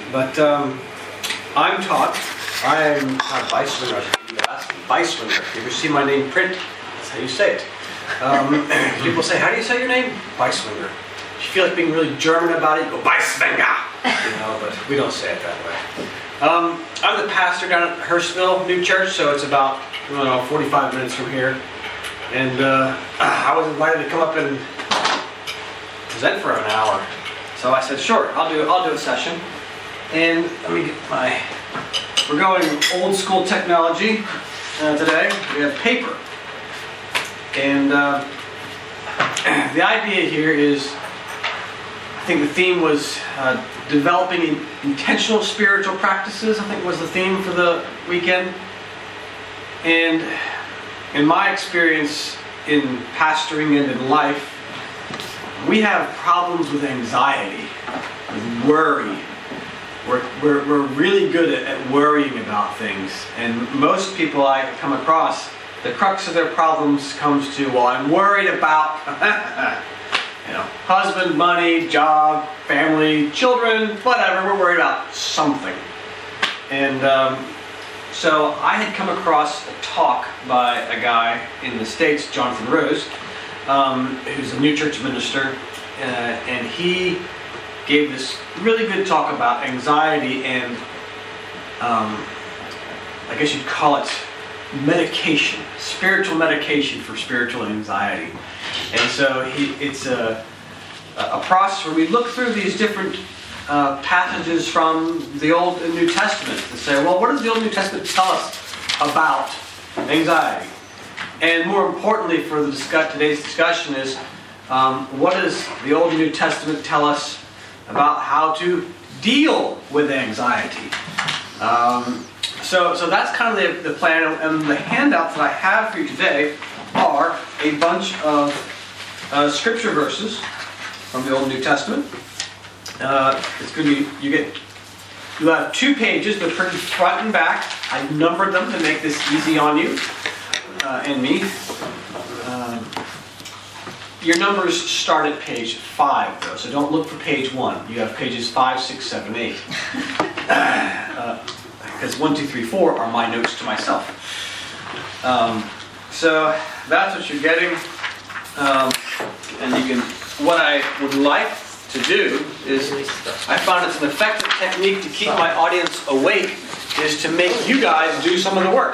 But I'm Todd. I'm not Beiswinger. Beiswinger. If you see my name print, that's how you say it. People say, "How do you say your name?" Beiswinger. If you feel like being really German about it, you go Beiswinger. But we don't say it that way. I'm the pastor down at Hurstville New Church, so it's about 45 minutes from here. And I was invited to come up and present for an hour. So I said, sure, I'll do a session. And let me get we're going old school technology today. We have paper. And the idea here is, I think the theme was developing intentional spiritual practices, I think was the theme for the weekend. And in my experience in pastoring and in life, we have problems with anxiety, with worry. We're really good at worrying about things. And most people I come across, the crux of their problems comes to, well, I'm worried about husband, money, job, family, children, whatever. We're worried about something. And so I had come across a talk by a guy in the States, Jonathan Rose, who's a New Church minister, and he gave this really good talk about anxiety and I guess you'd call it medication, spiritual medication for spiritual anxiety. And so it's a process where we look through these different passages from the Old and New Testament to say, well, what does the Old and New Testament tell us about anxiety? And more importantly for today's discussion is, what does the Old and New Testament tell us about how to deal with anxiety? So that's kind of the plan, and the handouts that I have for you today are a bunch of scripture verses from the Old and New Testament. It's going to be, you'll have 2 pages, they're printed front and back. I numbered them to make this easy on you and me. Your numbers start at page 5, though, so don't look for page 1. You have pages 5, 6, 7, 8. Because 1, 2, 3, 4 are my notes to myself. So that's what you're getting. And what I would like to do is, I found it's an effective technique to keep my audience awake, is to make you guys do some of the work.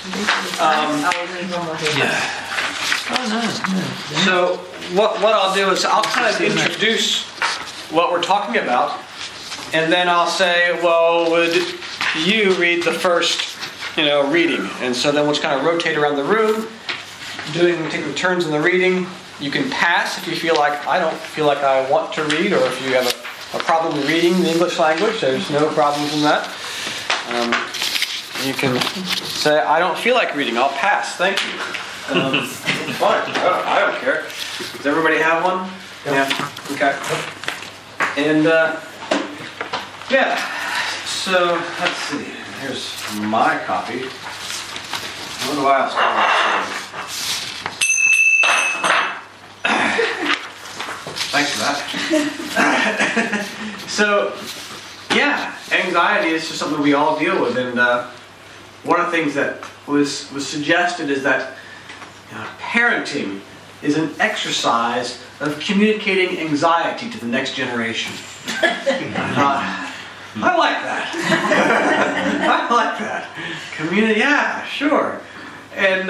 So what I'll do is I'll kind of introduce what we're talking about, and then I'll say, well, would you read the first reading? And so then we'll just kind of rotate around the room, taking turns in the reading. You can pass if you feel like, I don't feel like I want to read, or if you have a problem reading the English language, there's no problems in that. You can say, I don't feel like reading, I'll pass, thank you. Fine, I don't care. Does everybody have one? Yeah. Okay. And so let's see. Here's my copy. What do I have? Thanks for that. So, anxiety is just something we all deal with, and one of the things that was suggested is that parenting is an exercise of communicating anxiety to the next generation. I like that. I like that. Sure. And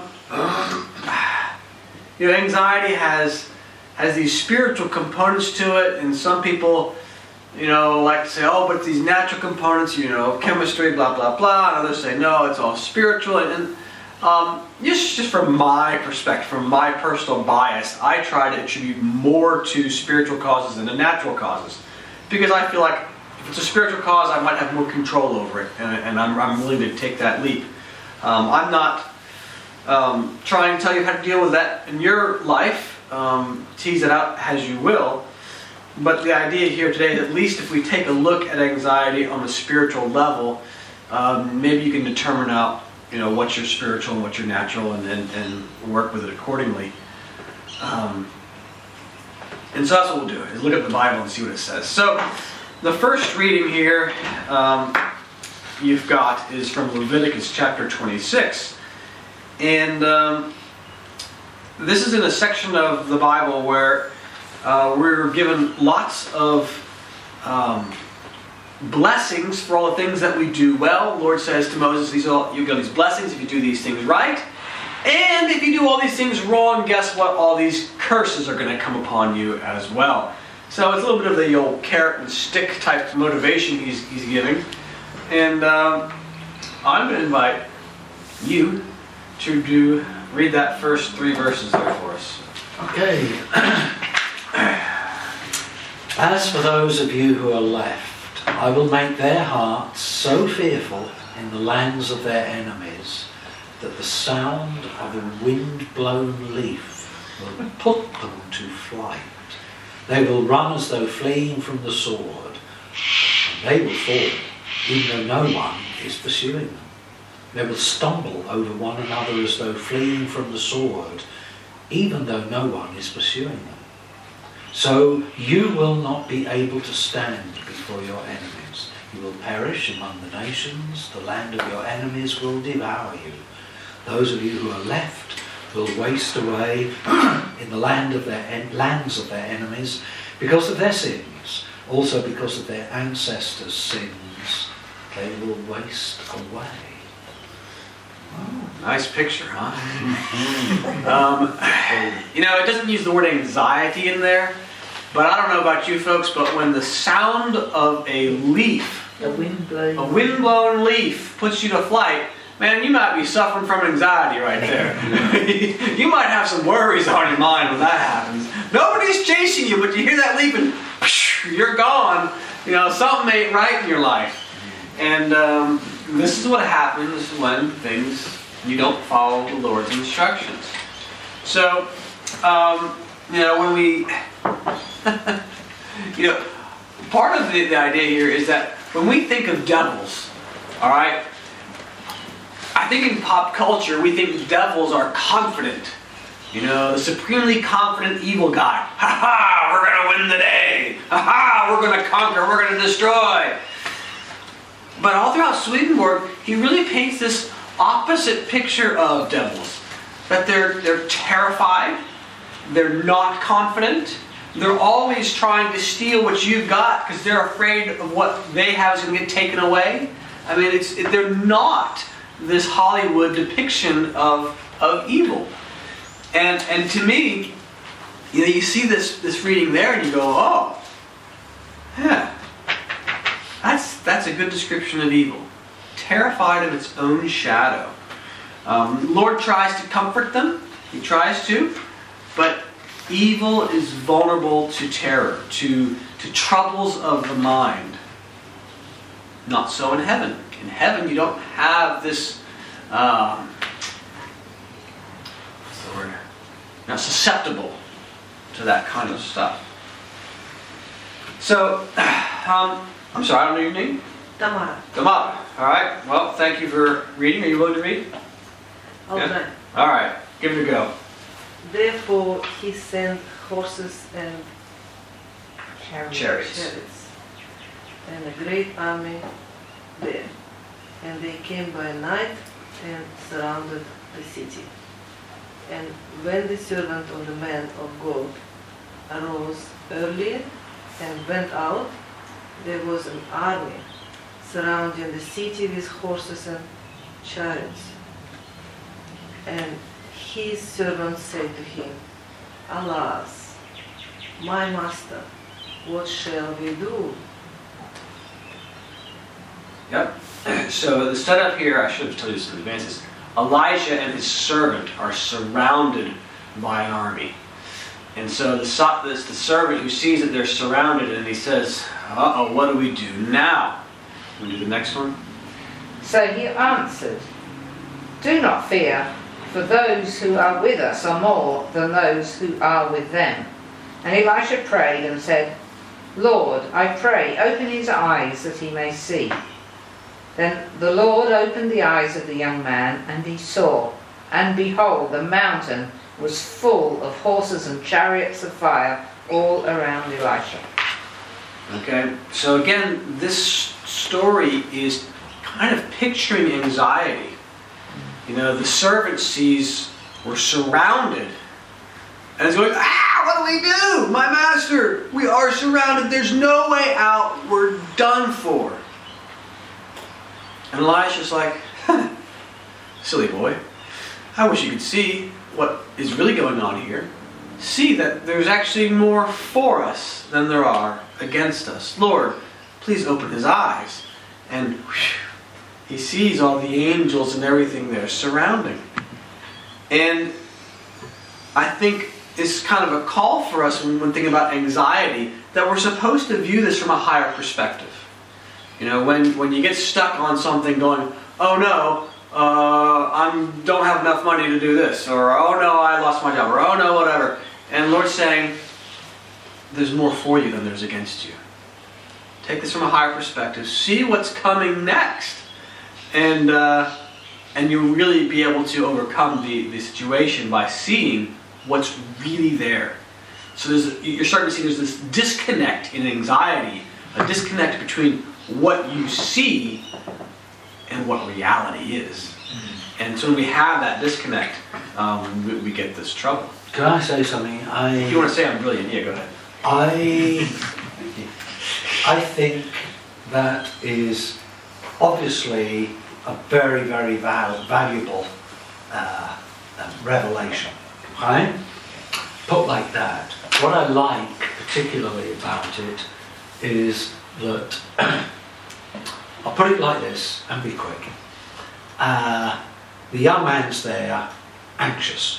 anxiety has these spiritual components to it, and some people like to say, oh, but these natural components, chemistry, blah blah blah, and others say no, it's all spiritual. And just from my perspective, from my personal bias, I try to attribute more to spiritual causes than to natural causes, because I feel like if it's a spiritual cause, I might have more control over it, and I'm willing to take that leap. I'm not trying to tell you how to deal with that in your life. Tease it out as you will. But the idea here today is, at least if we take a look at anxiety on a spiritual level, maybe you can determine out what's your spiritual and what's your natural, and work with it accordingly. And so that's what we'll do, is look at the Bible and see what it says. So the first reading here you've got is from Leviticus chapter 26. And this is in a section of the Bible where we're given lots of blessings for all the things that we do well. The Lord says to Moses, you get these blessings if you do these things right. And if you do all these things wrong, guess what? All these curses are going to come upon you as well. So it's a little bit of the old carrot and stick type motivation he's giving. And I'm going to invite you to read that first 3 verses there for us. Okay. As for those of you who are left, I will make their hearts so fearful in the lands of their enemies that the sound of a wind-blown leaf will put them to flight. They will run as though fleeing from the sword, and they will fall, even though no one is pursuing them. They will stumble over one another as though fleeing from the sword, even though no one is pursuing them. So you will not be able to stand before your enemies. You will perish among the nations. The land of your enemies will devour you. Those of you who are left will waste away in the lands of their enemies because of their sins. Also because of their ancestors' sins, they will waste away. Oh, nice picture, huh? It doesn't use the word anxiety in there, but I don't know about you folks, but when the sound of a leaf, a windblown leaf puts you to flight, man, you might be suffering from anxiety right there. You might have some worries on your mind when that happens. Nobody's chasing you, but you hear that leaf and you're gone. Something ain't right in your life. And this is what happens when you don't follow the Lord's instructions. So, when we, part of the idea here is that when we think of devils, all right, I think in pop culture we think devils are confident. The supremely confident evil guy. Ha ha, we're going to win the day. Ha ha, we're going to conquer, we're going to destroy. But all throughout Swedenborg, he really paints this opposite picture of devils. That they're terrified, they're not confident, they're always trying to steal what you've got because they're afraid of what they have is going to get taken away. I mean, they're not this Hollywood depiction of evil. And to me, you see this reading there and you go, oh, yeah. That's a good description of evil. Terrified of its own shadow. Lord tries to comfort them. He tries to. But evil is vulnerable to terror, to troubles of the mind. Not so in heaven. In heaven you don't have this, what's the word? Not susceptible to that kind of stuff. So, I'm sorry, I don't know your name? Tamara. Tamara. All right. Well, thank you for reading. Are you willing to read? I'll try. All right. Give it a go. Therefore he sent horses and chariots and a great army there. And they came by night and surrounded the city. And when the servant of the man of God arose early and went out, there was an army surrounding the city with horses and chariots. And his servants said to him, Alas, my master, what shall we do? Yep. So the setup here, I should have told you this in advance, is Elijah and his servant are surrounded by an army. And so the servant who sees that they're surrounded and he says, uh-oh, what do we do now? Can we do the next one? So he answered, Do not fear, for those who are with us are more than those who are with them. And Elisha prayed and said, Lord, I pray, open his eyes that he may see. Then the Lord opened the eyes of the young man, and he saw, and behold, the mountain was full of horses and chariots of fire all around Elisha. Okay, so again, this story is kind of picturing anxiety. You know, the servant sees we're surrounded, and is going, what do we do? My master, we are surrounded. There's no way out. We're done for. And Elisha's like, silly boy. I wish you could see what is really going on here. See that there's actually more for us than there are against us. Lord, please open his eyes. And he sees all the angels and everything there surrounding. And I think it's kind of a call for us when thinking about anxiety, that we're supposed to view this from a higher perspective. You know, when you get stuck on something going, oh no, I don't have enough money to do this, or oh no, I lost my job, or oh no, whatever. And the Lord's saying, there's more for you than there's against you. Take this from a higher perspective. See what's coming next. And you'll really be able to overcome the situation by seeing what's really there. So you're starting to see there's this disconnect in anxiety, a disconnect between what you see and what reality is. And so when we have that disconnect, we get this trouble. Can I say something? If you want to say I'm brilliant, yeah, go ahead. I think that is obviously a very, very valuable revelation. Right? Put like that. What I like particularly about it is that I'll put it like this and be quick. The young man's there, anxious.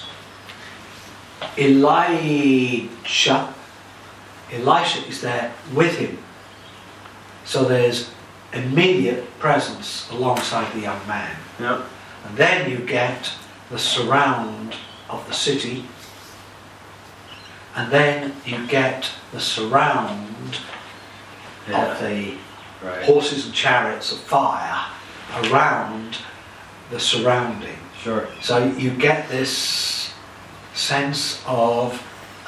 Elisha is there with him. So there's immediate presence alongside the young man. Yep. And then you get the surround of the city. And then you get the surround of the horses and chariots of fire around the surrounding. Sure. So you get this sense of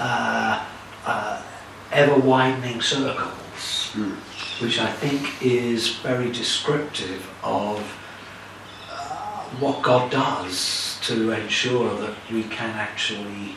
ever-widening circles, which I think is very descriptive of what God does to ensure that we can actually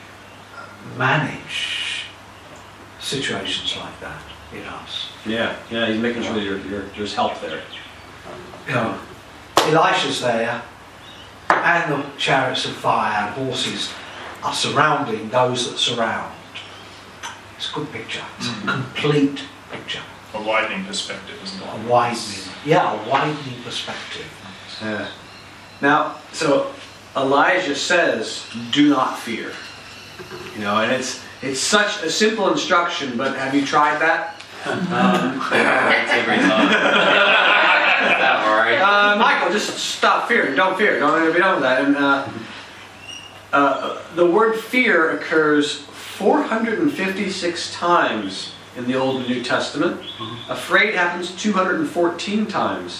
manage situations like that in us. Yeah, he's making sure that there's help there. You know, Elisha's there, and the chariots of fire and horses are surrounding those that surround. It's a good picture. It's a complete picture. A widening perspective, isn't it? A widening perspective. Yeah. Now, so Elijah says, "Do not fear." You know, and it's such a simple instruction, but have you tried that? Every time. All right. Michael, just stop fearing. Don't fear. Don't be done with that. And the word fear occurs 456 times in the Old and New Testament. Afraid happens 214 times.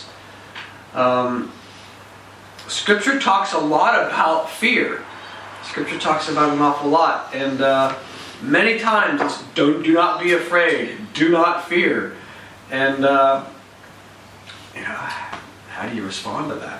Scripture talks a lot about fear. Scripture talks about it an awful lot, and many times it's do not be afraid, do not fear, and how do you respond to that?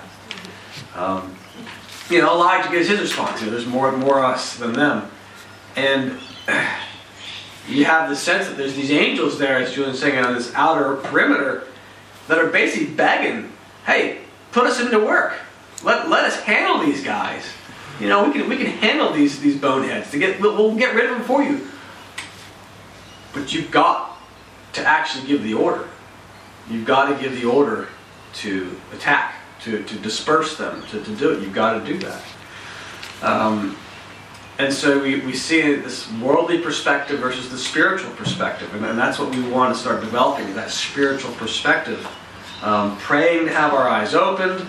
Elijah gives his response. There's more us than them, and you have the sense that there's these angels there, as Julian's saying, on this outer perimeter that are basically begging, "Hey, put us into work. Let us handle these guys. You know, we can handle these boneheads. We'll get rid of them for you. But you've got to actually give the order. You've got to give the order to attack, to disperse them, to do it. You've got to do that. And so we see this worldly perspective versus the spiritual perspective, and that's what we want to start developing, that spiritual perspective. Praying to have our eyes opened,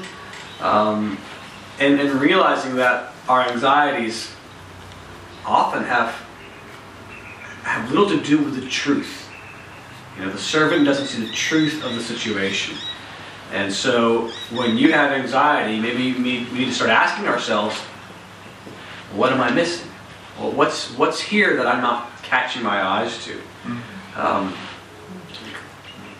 and realizing that our anxieties often have little to do with the truth. You know, the servant doesn't see the truth of the situation. And so when you have anxiety, maybe we need to start asking ourselves, what am I missing? Well, what's here that I'm not catching my eyes to?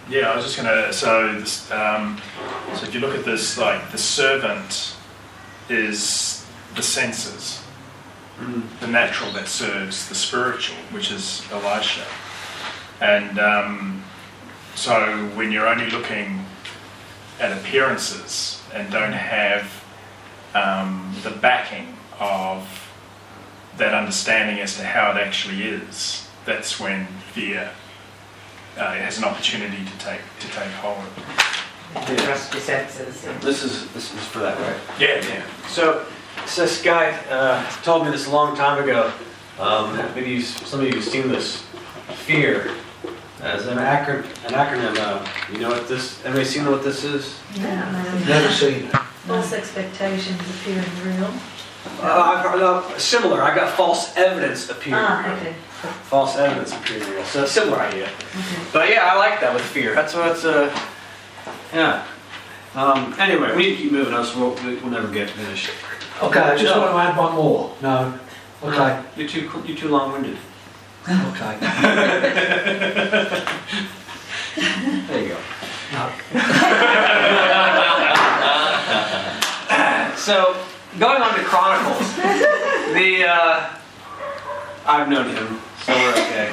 Yeah, I was just going to, so if you look at this, like the servant is the senses, the natural that serves the spiritual, which is Elisha. And so when you're only looking at appearances and don't have the backing of that understanding as to how it actually is, that's when fear has an opportunity to take hold. Trust your senses. This is for that, right? Yeah. So this guy told me this a long time ago. Maybe some of you have seen this. Fear as an acronym. You know what this? Everybody seen what this is? Never seen it. False expectations appearing real. I've heard similar. I got false evidence appearing real. Okay. False evidence appearing real. So similar idea. Okay. But yeah, I like that with fear. That's what it's. Yeah. Anyway, we need to keep moving, else we'll never get finished. Okay, I just want to add one more. No. Okay. You're too long-winded. Okay. There you go. No. So, going on to Chronicles, I've known him, so we're okay.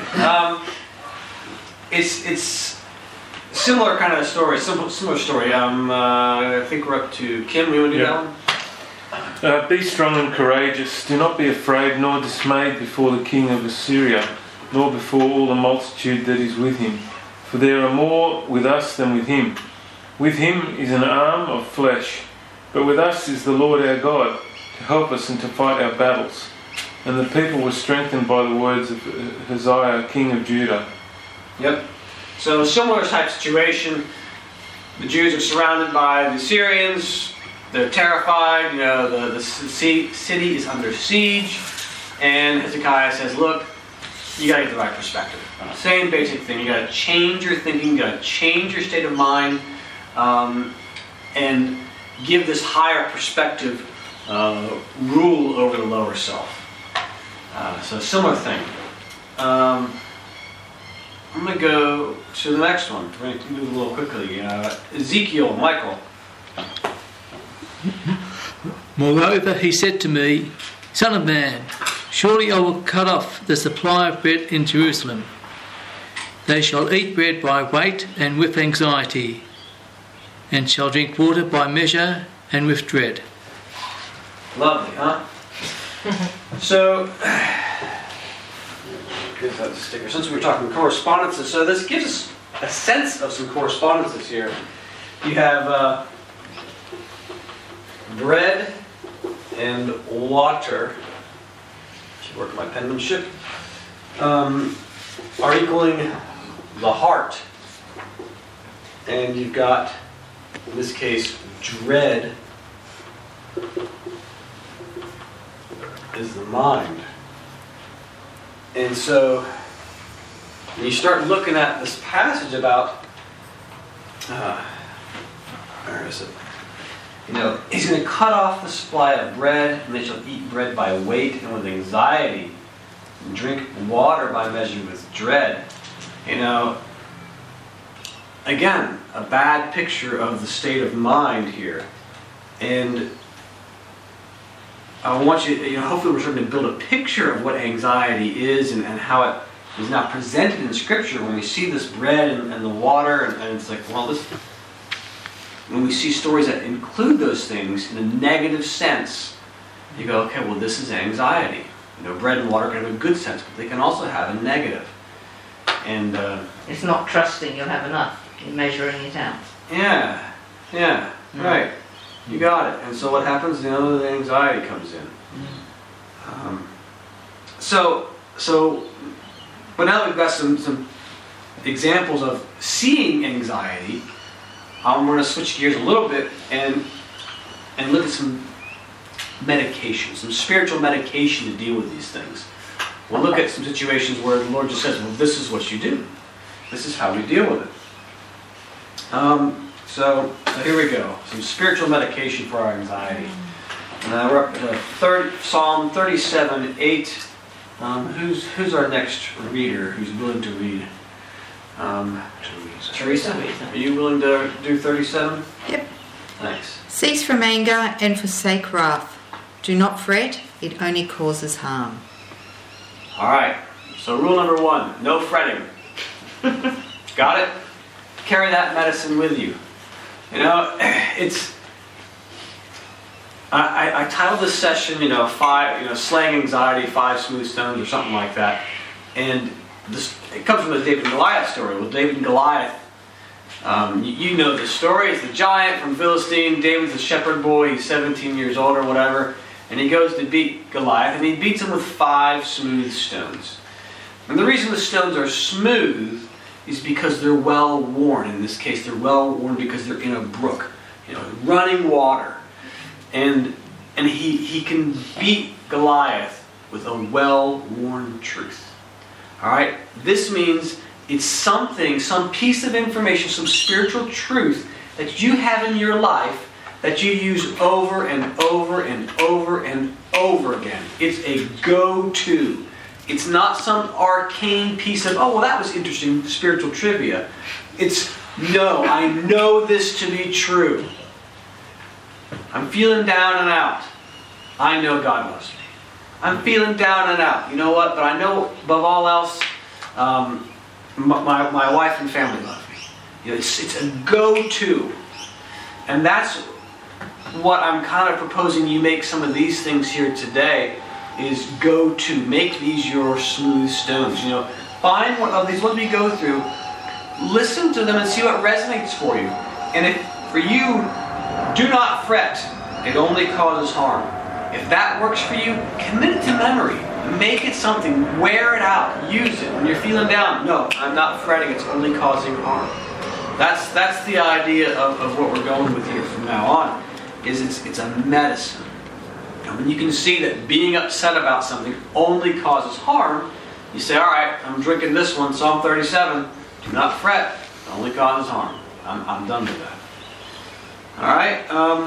It's similar kind of story, similar story. I think we're up to Kim. You want to do that one? Be strong and courageous. Do not be afraid nor dismayed before the king of Assyria, nor before all the multitude that is with him. For there are more with us than with him. With him is an arm of flesh, but with us is the Lord our God, to help us and to fight our battles. And the people were strengthened by the words of Hezekiah, king of Judah. Yep. So similar type situation. The Jews are surrounded by the Assyrians. They're terrified. You know, the city is under siege. And Hezekiah says, look, you got to get the right perspective. Same basic thing. You got to change your thinking. You got to change your state of mind. And give this higher perspective rule over the lower self. So similar thing. I'm going to go to the next one. We're going to move a little quickly. Ezekiel, Michael. Moreover, he said to me, Son of man, surely I will cut off the supply of bread in Jerusalem. They shall eat bread by weight and with anxiety, and shall drink water by measure and with dread. Lovely, huh? So, gives that a sticker. Since we were talking correspondences, so this gives us a sense of some correspondences here. You have bread and water, should work my penmanship, are equaling the heart. And you've got, in this case, dread is the mind. And so, when you start looking at this passage about, where is it? You know, he's going to cut off the supply of bread, and they shall eat bread by weight and with anxiety, and drink water by measure with dread. You know, again, a bad picture of the state of mind here. And I want you, hopefully we're starting to build a picture of what anxiety is and how it is now presented in Scripture when we see this bread and the water, and it's like, well, this. When we see stories that include those things in a negative sense, you go, okay, well, this is anxiety. Bread and water can have a good sense, but they can also have a negative. And It's not trusting you'll have enough in measuring it out. yeah, right. You got it. And so what happens? The anxiety comes in. But now that we've got some examples of seeing anxiety, I'm going to switch gears a little bit and look at some medication, some spiritual medication to deal with these things. We'll look at some situations where the Lord just says, well, this is what you do. This is how we deal with it. So here we go. Some spiritual medication for our anxiety. We're up to Psalm 37:8. Who's our next reader who's willing to read? Teresa, are you willing to do 37? Yep. Thanks. Cease from anger and forsake wrath. Do not fret, it only causes harm. All right. So rule number 1, no fretting. Got it? Carry that medicine with you. You know, it's. I titled this session, slaying anxiety, 5 smooth stones, or something like that. And it comes from the David and Goliath story. Well, David and Goliath, you know the story. It's the giant from Philistine. David's a shepherd boy. He's 17 years old or whatever. And he goes to beat Goliath, and he beats him with 5 smooth stones. And the reason the stones are smooth is because they're well worn. In this case, they're well worn because they're in a brook, running water. And he can beat Goliath with a well-worn truth. All right? This means it's something, some piece of information, some spiritual truth that you have in your life that you use over and over and over and over again. It's a go-to. It's not some arcane piece of, that was interesting, spiritual trivia. It's, no, I know this to be true. I'm feeling down and out. I know God loves me. I'm feeling down and out. You know what? But I know above all else, my wife and family love me. It's a go-to. And that's what I'm kind of proposing you make some of these things here today is go-to. Make these your smooth stones. Find one of these ones we go through, listen to them and see what resonates for you. And if for you, do not fret, it only causes harm. If that works for you, commit it to memory. Make it something, wear it out, use it. When you're feeling down, no, I'm not fretting, it's only causing harm. That's the idea of what we're going with here from now on, is it's a medicine. And when you can see that being upset about something only causes harm, you say, all right, I'm drinking this one, Psalm 37, do not fret, it only causes harm. I'm done with that. All right.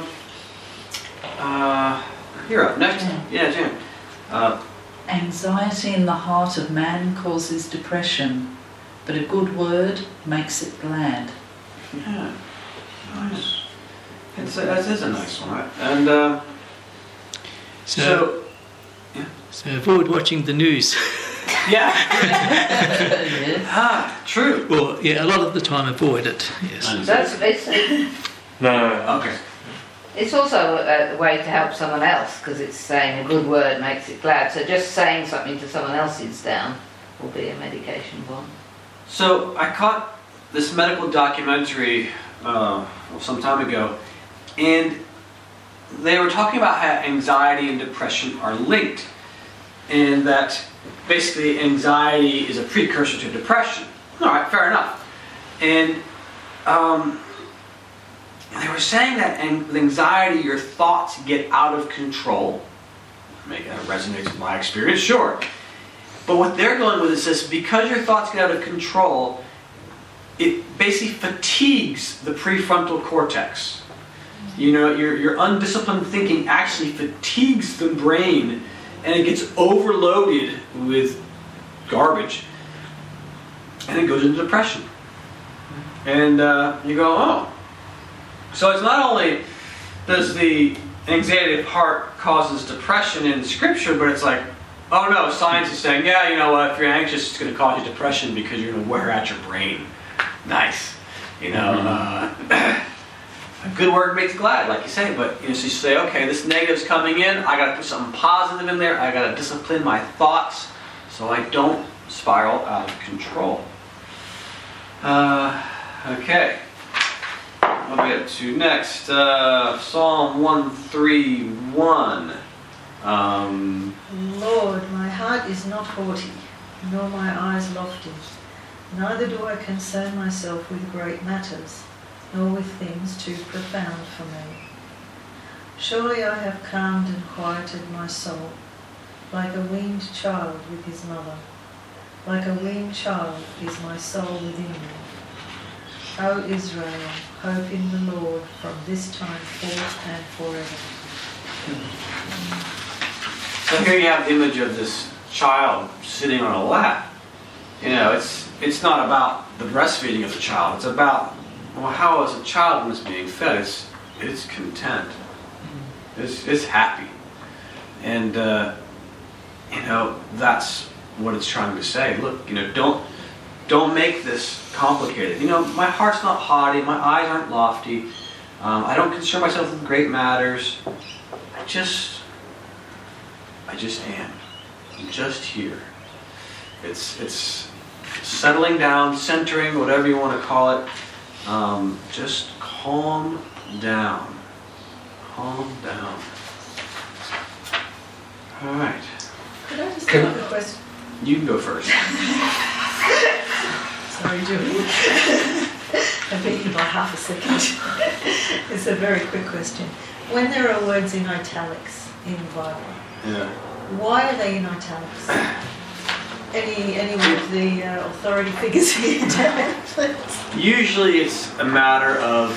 You're up next. Yeah, Jan. Anxiety in the heart of man causes depression, but a good word makes it glad. Yeah. Nice. That is a nice one, right? And so avoid watching the news. Yeah. Yes. True. Well, yeah, a lot of the time avoid it. Yes. No. Okay. It's also a way to help someone else, because it's saying a good word makes it glad. So just saying something to someone else who's down will be a medication bomb. So I caught this medical documentary some time ago, and they were talking about how anxiety and depression are linked, and that basically anxiety is a precursor to depression. All right, fair enough. And they were saying that with anxiety, your thoughts get out of control. Maybe that resonates with my experience, sure. But what they're going with is this: because your thoughts get out of control, it basically fatigues the prefrontal cortex. Your undisciplined thinking actually fatigues the brain, and it gets overloaded with garbage, and it goes into depression. And you go, oh. So it's not only does the anxiety of heart causes depression in Scripture, but it's like, oh no, science is saying, yeah, you know what, if you're anxious, it's going to cause you depression because you're going to wear out your brain. Nice. A good word makes glad, like you say, but so you say, okay, this negative's coming in, I got to put something positive in there, I got to discipline my thoughts so I don't spiral out of control. Okay. What do we get to next? Psalm 131. Lord, my heart is not haughty, nor my eyes lofty. Neither do I concern myself with great matters, nor with things too profound for me. Surely I have calmed and quieted my soul, like a weaned child with his mother. Like a weaned child is my soul within me. O Israel, hope in the Lord from this time forth and forever. So here you have the image of this child sitting on a lap. You know, it's not about the breastfeeding of the child. It's about, well, how is a child when it's being fed? It's content. It's happy. And, you know, that's what it's trying to say. Look, you know, don't make this complicated. You know, my heart's not haughty. My eyes aren't lofty. I don't concern myself with great matters. I just am. I'm just here. It's settling down, centering, whatever you want to call it. Just calm down. Calm down. All right. Could I just ask a question? You can go first. Sorry, Julie. I beat you by half a second. It's a very quick question. When there are words in italics in the Bible, Yeah. why are they in italics? Any of the authority figures here, please? Usually it's a matter of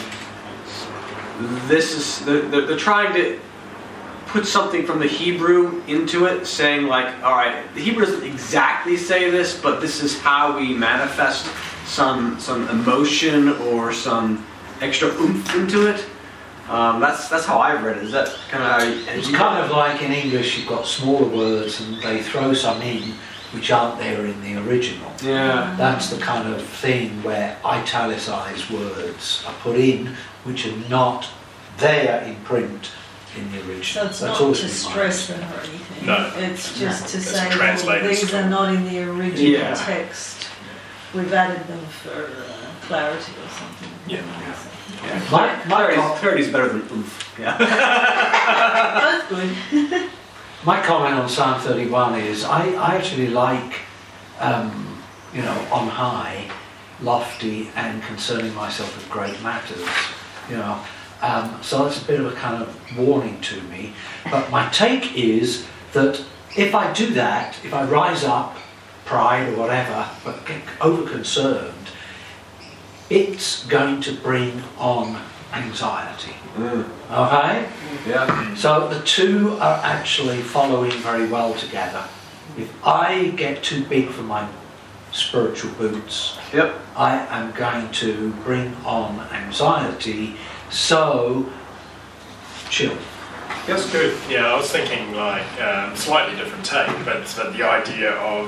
they're trying to put something from the Hebrew into it, saying like, all right, the Hebrew doesn't exactly say this, but this is how we manifest some emotion or some extra oomph into it. That's how I've read it. Is that kind of how It's kind of like in English you've got smaller words and they throw some in which aren't there in the original. Yeah. That's the kind of thing where italicized words are put in which are not there in print in the original. So it's That's not always to been my stress them or anything. No. It's just to It's say, well, translated these story. are not in the original Yeah. text. We've added them for clarity or something. Yeah. Clarity's better than oomph. Yeah. Both good. My comment on Psalm 31 is I actually like, you know, on high, lofty and concerning myself with great matters, you know. So it's a bit of a kind of warning to me. But my take is that if I do that, if I rise up, pride or whatever, but get over-concerned, it's going to bring on anxiety. Okay? Yeah. So the two are actually following very well together. If I get too big for my spiritual boots, Yep. I am going to bring on anxiety, so chill. That's good. Yeah, I was thinking like slightly different take, but the idea of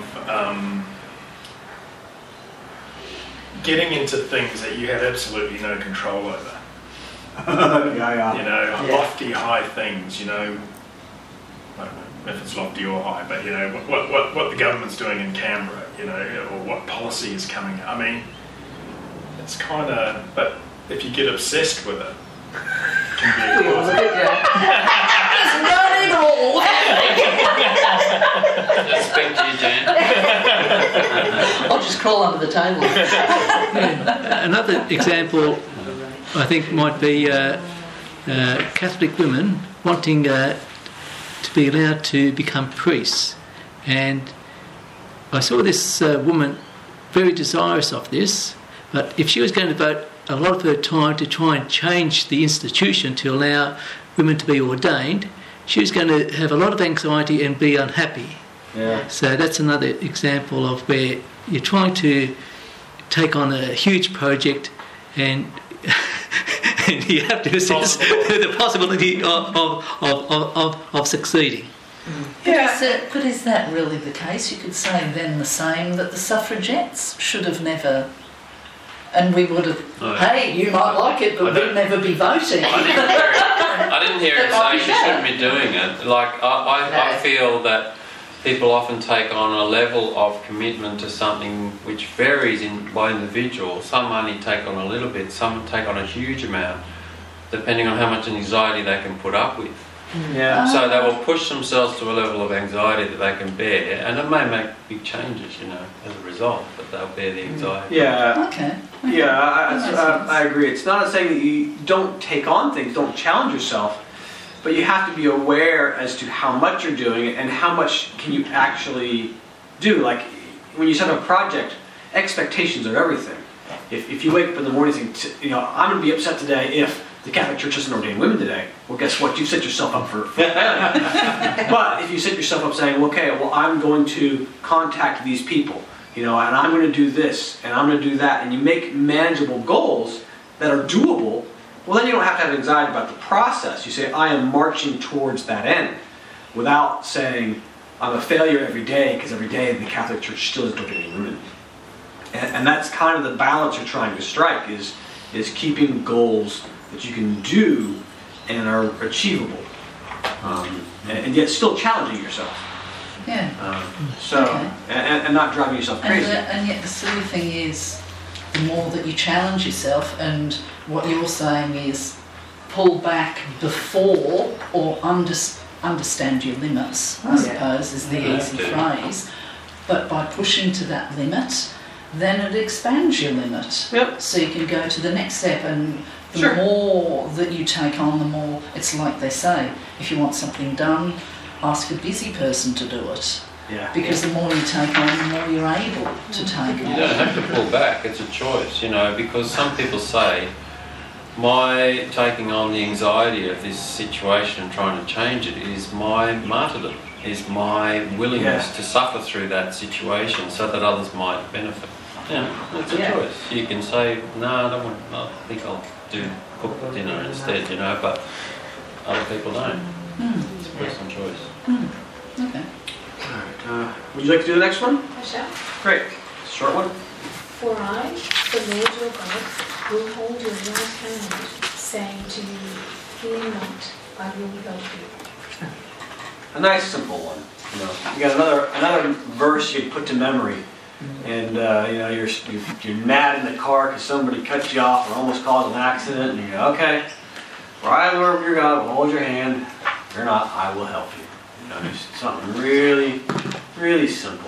getting into things that you have absolutely no control over. Yeah. You know, lofty, high things. You know, I don't know if it's lofty or high, but you know what the government's doing in Canberra. You know, or what policy is coming. I mean, it's kind of. But if you get obsessed with it, it can be a cause. He's not at all Just speak to you, Jan. I'll just crawl under the table. Another example, I think, might be Catholic women wanting to be allowed to become priests. And I saw this woman very desirous of this, but if she was going to devote a lot of her time to try and change the institution to allow women to be ordained, she was going to have a lot of anxiety and be unhappy. Yeah. So that's another example of where you're trying to take on a huge project and and you have to assess the possibility of succeeding. But is that really the case? You could say then the same, that the suffragettes should have never, and we would have, hey, you might like it, but we'd never be voting. I didn't hear it say she shouldn't be doing it. Like, I feel that people often take on a level of commitment to something which varies by individual. Some only take on a little bit, some take on a huge amount, depending on how much anxiety they can put up with. Yeah. So they will push themselves to a level of anxiety that they can bear, and it may make big changes, you know, as a result, but they'll bear the anxiety. Yeah. Okay. Yeah, I agree. It's not saying that you don't take on things, don't challenge yourself, but you have to be aware as to how much you're doing it and how much can you actually do. Like, when you set up a project, expectations are everything. If you wake up in the morning and think, you know, I'm going to be upset today if the Catholic Church doesn't ordain women today, well, guess what? You set yourself up for failure. But if you set yourself up saying, well, okay, well, I'm going to contact these people, and I'm going to do this, and I'm going to do that, and you make manageable goals that are doable, well, then you don't have to have anxiety about the process. You say, I am marching towards that end, without saying, I'm a failure every day, because every day the Catholic Church still isn't opening women. And that's kind of the balance you're trying to strike, is keeping goals that you can do and are achievable, and yet still challenging yourself. Yeah. Okay. And not driving yourself crazy. And yet the silly thing is, the more that you challenge yourself, and what you're saying is pull back before or understand your limits, I suppose, is the easy phrase. But by pushing to that limit, then it expands your limit. Yep. So you can go to the next step, and the more that you take on, the more, it's like they say, if you want something done, ask a busy person to do it. Yeah. Because the more you take on, the more you're able to take on. You don't have to pull back, it's a choice, because some people say, my taking on the anxiety of this situation and trying to change it is my martyrdom, is my willingness to suffer through that situation so that others might benefit. It's a choice. You can say, no, I think I'll cook dinner instead, but other people don't. It's a personal choice. Okay. Alright, would you like to do the next one? I shall. Great. Short one. For I, the Lord your God, will hold your right hand, saying to you, fear not, I will help you. A nice simple one. You got another verse you put to memory, and you're mad in the car because somebody cut you off or almost caused an accident, and you go, okay, for I, the Lord your God, will hold your hand. Fear not, I will help you. Just something really, really simple.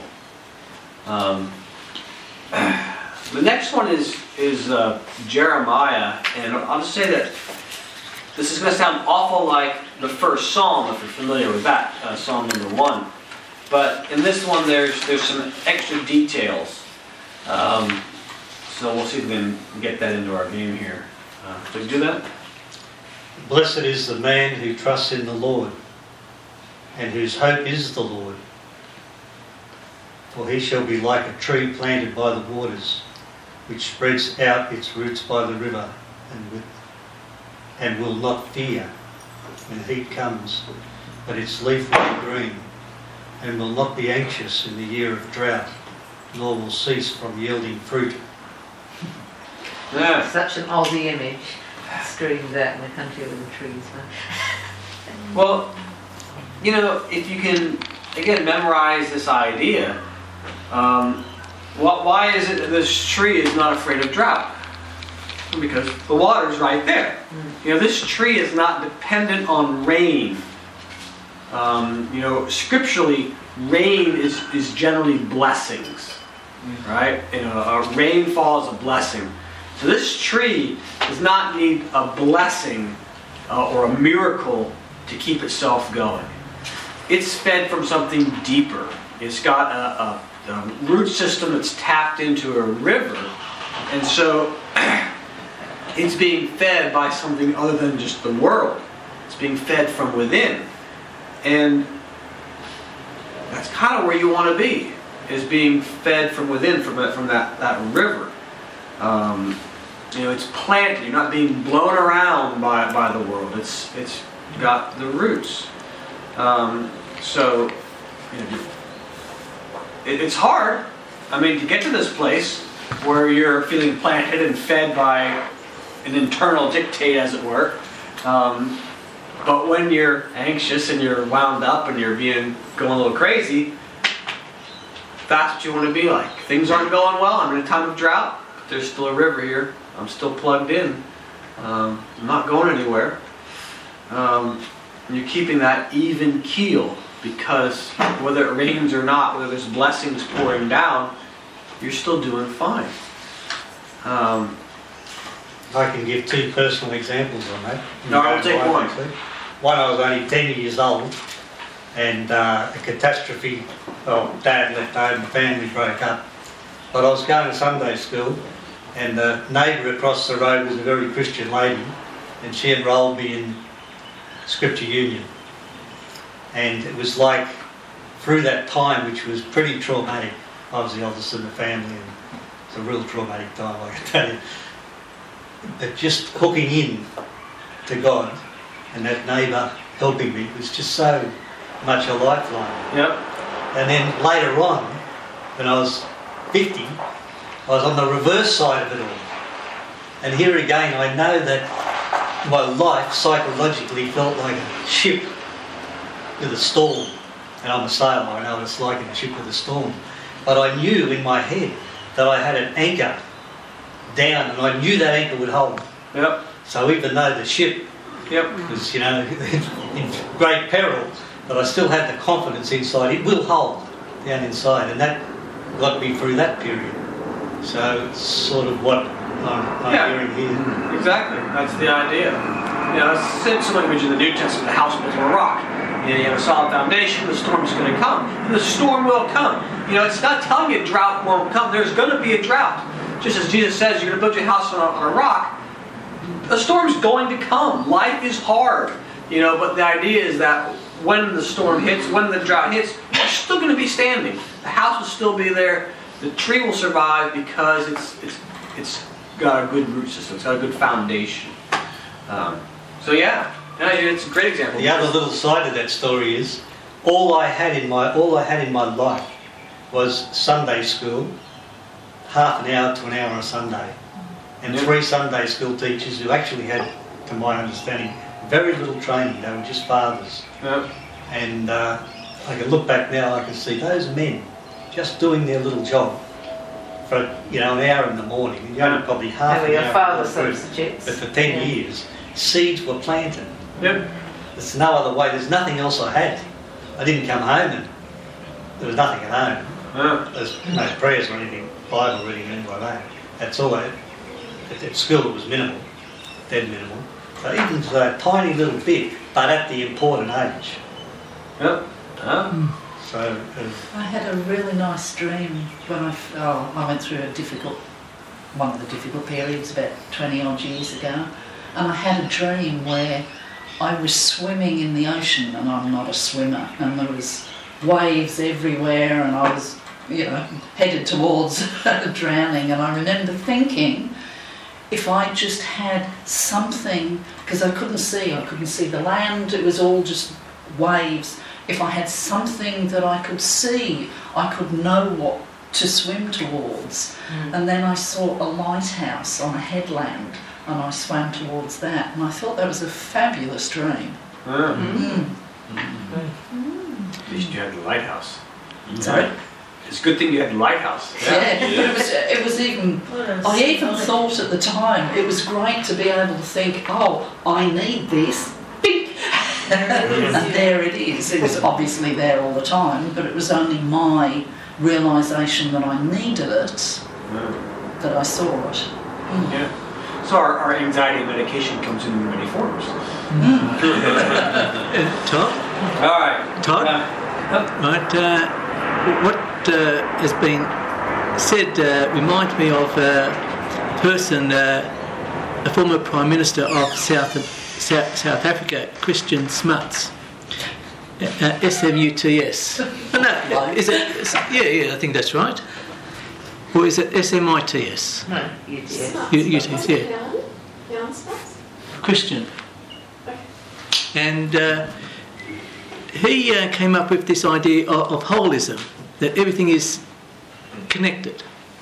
The next one is Jeremiah, and I'll just say that this is going to sound awful like the first Psalm, if you're familiar with that, Psalm number 1. But in this one, there's some extra details. So we'll see if we can get that into our game here. Did you do that? Blessed is the man who trusts in the Lord, and whose hope is the Lord. For he shall be like a tree planted by the waters, which spreads out its roots by the river, and will not fear when heat comes, but its leaf will be green, and will not be anxious in the year of drought, nor will cease from yielding fruit. Yeah. Such an Aussie image screams out in the country with the trees. Well, if you can, again, memorize this idea, why is it that this tree is not afraid of drought? Because the water's right there. This tree is not dependent on rain. Scripturally, rain is generally blessings, right? Rainfall is a blessing. So this tree does not need a blessing or a miracle to keep itself going. It's fed from something deeper. It's got a root system that's tapped into a river, and so it's being fed by something other than just the world. It's being fed from within, and that's kind of where you want to be, is being fed from within, from that river. It's planted. You're not being blown around by the world. It's got the roots. It's hard. To get to this place where you're feeling planted and fed by an internal dictate, as it were. But when you're anxious and you're wound up and you're going a little crazy, that's what you want to be like. Things aren't going well. I'm in a time of drought. But there's still a river here. I'm still plugged in. I'm not going anywhere. You're keeping that even keel, because whether it rains or not, whether there's blessings pouring down, you're still doing fine. I can give two personal examples on that. No, I'll take one. One, I was only 10 years old, and a catastrophe. Dad left home, the family broke up. But I was going to Sunday school, and the neighbour across the road was a very Christian lady, and she enrolled me in Scripture Union. And it was like, through that time, which was pretty traumatic, I was the oldest in the family, and it's a real traumatic time, I can tell you. But just hooking in to God and that neighbour helping me was just so much a lifeline. Yep. And then later on, when I was 50, I was on the reverse side of it all. And here again, I know that my life psychologically felt like a ship with a storm. And I'm a sailor, I know what it's like in a ship with a storm. But I knew in my head that I had an anchor down, and I knew that anchor would hold. Yep. So even though the ship was, you know, in great peril, but I still had the confidence inside it will hold down inside, and that got me through that period. So it's sort of what I'm hearing here. Exactly, that's the idea. You know, it's some language in the New Testament, the house built on a rock. You know, you have a solid foundation, the storm's going to come. And the storm will come. You know, it's not telling you drought won't come. There's going to be a drought. Just as Jesus says, you're going to build your house on a rock. A storm's going to come. Life is hard. You know, but the idea is that when the storm hits, when the drought hits, you're still going to be standing. The house will still be there. The tree will survive because it's got a good root system. It's got a good foundation. So yeah, it's a great example. The other little side of that story is all I had in my life was Sunday school, half an hour to an hour on a Sunday, and 3 Sunday school teachers who actually had, to my understanding, very little training. They were just fathers. Yep. And I can look back now, I can see those men just doing their little job for, you know, an hour in the morning. And only probably half an hour. Father substitutes. But for 10 years, seeds were planted. Yep. There's no other way. There's nothing else I had. I didn't come home and there was nothing at home. There's no prayers or anything, Bible reading or anything like that. That's all at school it was minimal, dead minimal. So even to that tiny little bit, but at the important age. Yep. So I had a really nice dream when I went through one of the difficult periods about 20 odd years ago, and I had a dream where I was swimming in the ocean, and I'm not a swimmer, and there was waves everywhere, and I was, you know, headed towards drowning. And I remember thinking, if I just had something, because I couldn't see the land, it was all just waves. If I had something that I could see, I could know what to swim towards. And then I saw a lighthouse on a headland, and I swam towards that, and I thought that was a fabulous dream. At least you had the lighthouse. Right? It's a good thing you had the lighthouse. Yeah. It was even, I even thought at the time, it was great to be able to think, oh, I need this. And there it is. It was obviously there all the time, but it was only my realisation that I needed it that I saw it. Yeah. So our anxiety medication comes in many forms. Todd? All right. Todd? Right. What has been said reminds me of a person, a former Prime Minister of South Africa, Christian Smuts. SMUTS. No, is it? Yeah, I think that's right. Or is it SMITS? No, UTS. UTS, yeah. Christian. And he came up with this idea of holism, that everything is connected.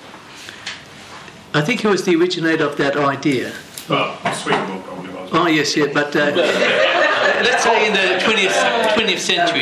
I think he was the originator of that idea. Well, Swedenborg probably was. Oh yes, yeah, but let's say in the 20th century.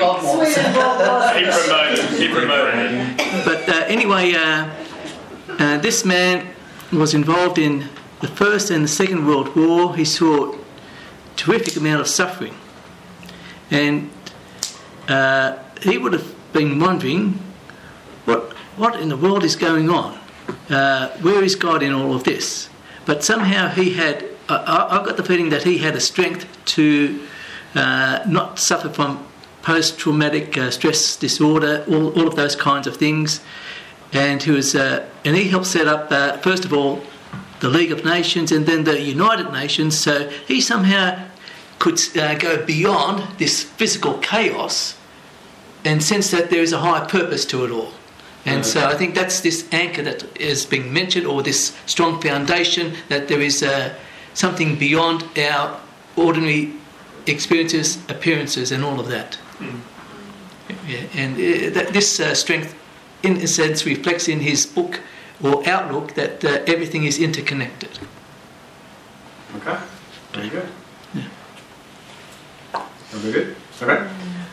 He promoted it. But anyway, this man was involved in the First and the Second World War. He saw a terrific amount of suffering, and he would have been wondering, what in the world is going on? Where is God in all of this? But somehow he had, I got the feeling that he had a strength to not suffer from post-traumatic stress disorder, all of those kinds of things. And he helped set up, first of all, the League of Nations and then the United Nations. So he somehow could go beyond this physical chaos and sense that there is a higher purpose to it all. And so I think that's this anchor that is being mentioned, or this strong foundation, that there is something beyond our ordinary experiences, appearances, and all of that. Yeah, and that this strength, in a sense, reflects in his book or outlook that everything is interconnected. Okay, very good. Yeah. Very good. Okay.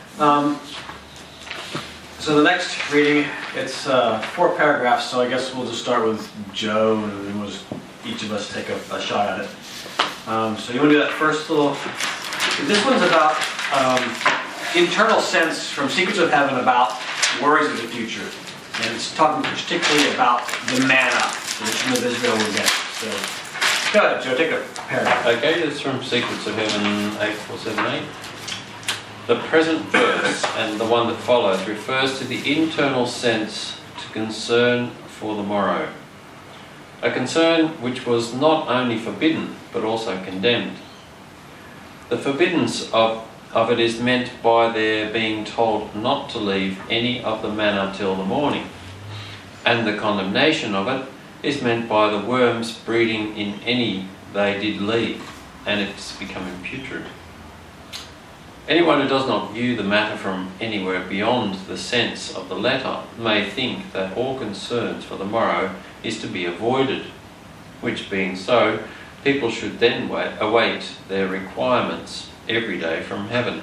So the next reading, it's 4 paragraphs. So I guess we'll just start with Joe, and then we'll just each of us take a shot at it. So you want to do that first little? This one's about internal sense from Secrets of Heaven about worries of the future. And it's talking particularly about the manna that the children of Israel will get. So go ahead, Joe, take a paragraph. Okay, this is from Secrets of Heaven 8478. The present verse and the one that follows refers to the internal sense to concern for the morrow. A concern which was not only forbidden but also condemned. The forbiddance of it is meant by their being told not to leave any of the manna till the morning, and the condemnation of it is meant by the worms breeding in any they did leave, and it's becoming putrid. Anyone who does not view the matter from anywhere beyond the sense of the letter may think that all concerns for the morrow is to be avoided, which being so, people should then await their requirements every day from heaven.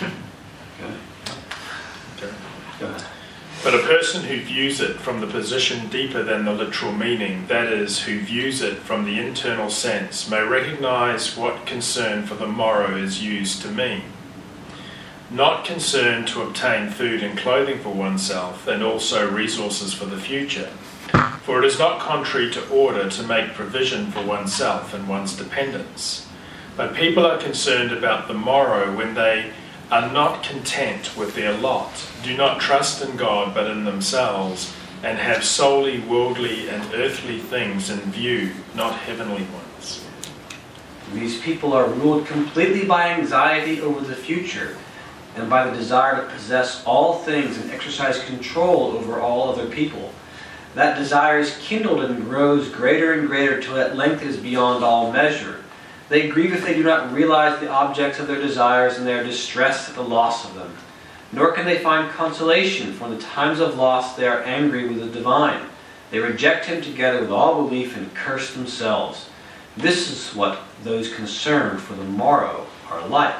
Go ahead. But a person who views it from the position deeper than the literal meaning, that is, who views it from the internal sense, may recognise what concern for the morrow is used to mean. Not concern to obtain food and clothing for oneself, and also resources for the future. For it is not contrary to order to make provision for oneself and one's dependents. But people are concerned about the morrow when they are not content with their lot, do not trust in God but in themselves, and have solely worldly and earthly things in view, not heavenly ones. These people are ruled completely by anxiety over the future, and by the desire to possess all things and exercise control over all other people. That desire is kindled and grows greater and greater till at length it is beyond all measure. They grieve if they do not realize the objects of their desires, and they are distressed at the loss of them. Nor can they find consolation, for in the times of loss they are angry with the divine. They reject him together with all belief and curse themselves. This is what those concerned for the morrow are like.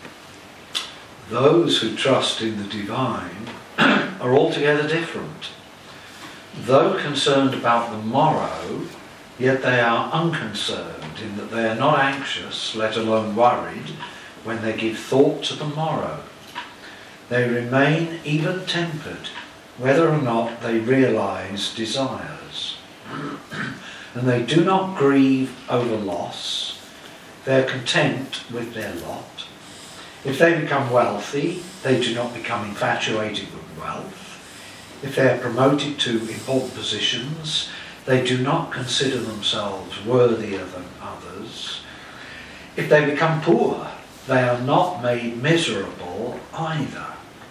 Those who trust in the divine are altogether different. Though concerned about the morrow, yet they are unconcerned in that they are not anxious, let alone worried, when they give thought to the morrow. They remain even-tempered, whether or not they realise desires. And they do not grieve over loss. They are content with their lot. If they become wealthy, they do not become infatuated with wealth. If they are promoted to important positions, they do not consider themselves worthier than others. If they become poor, they are not made miserable either.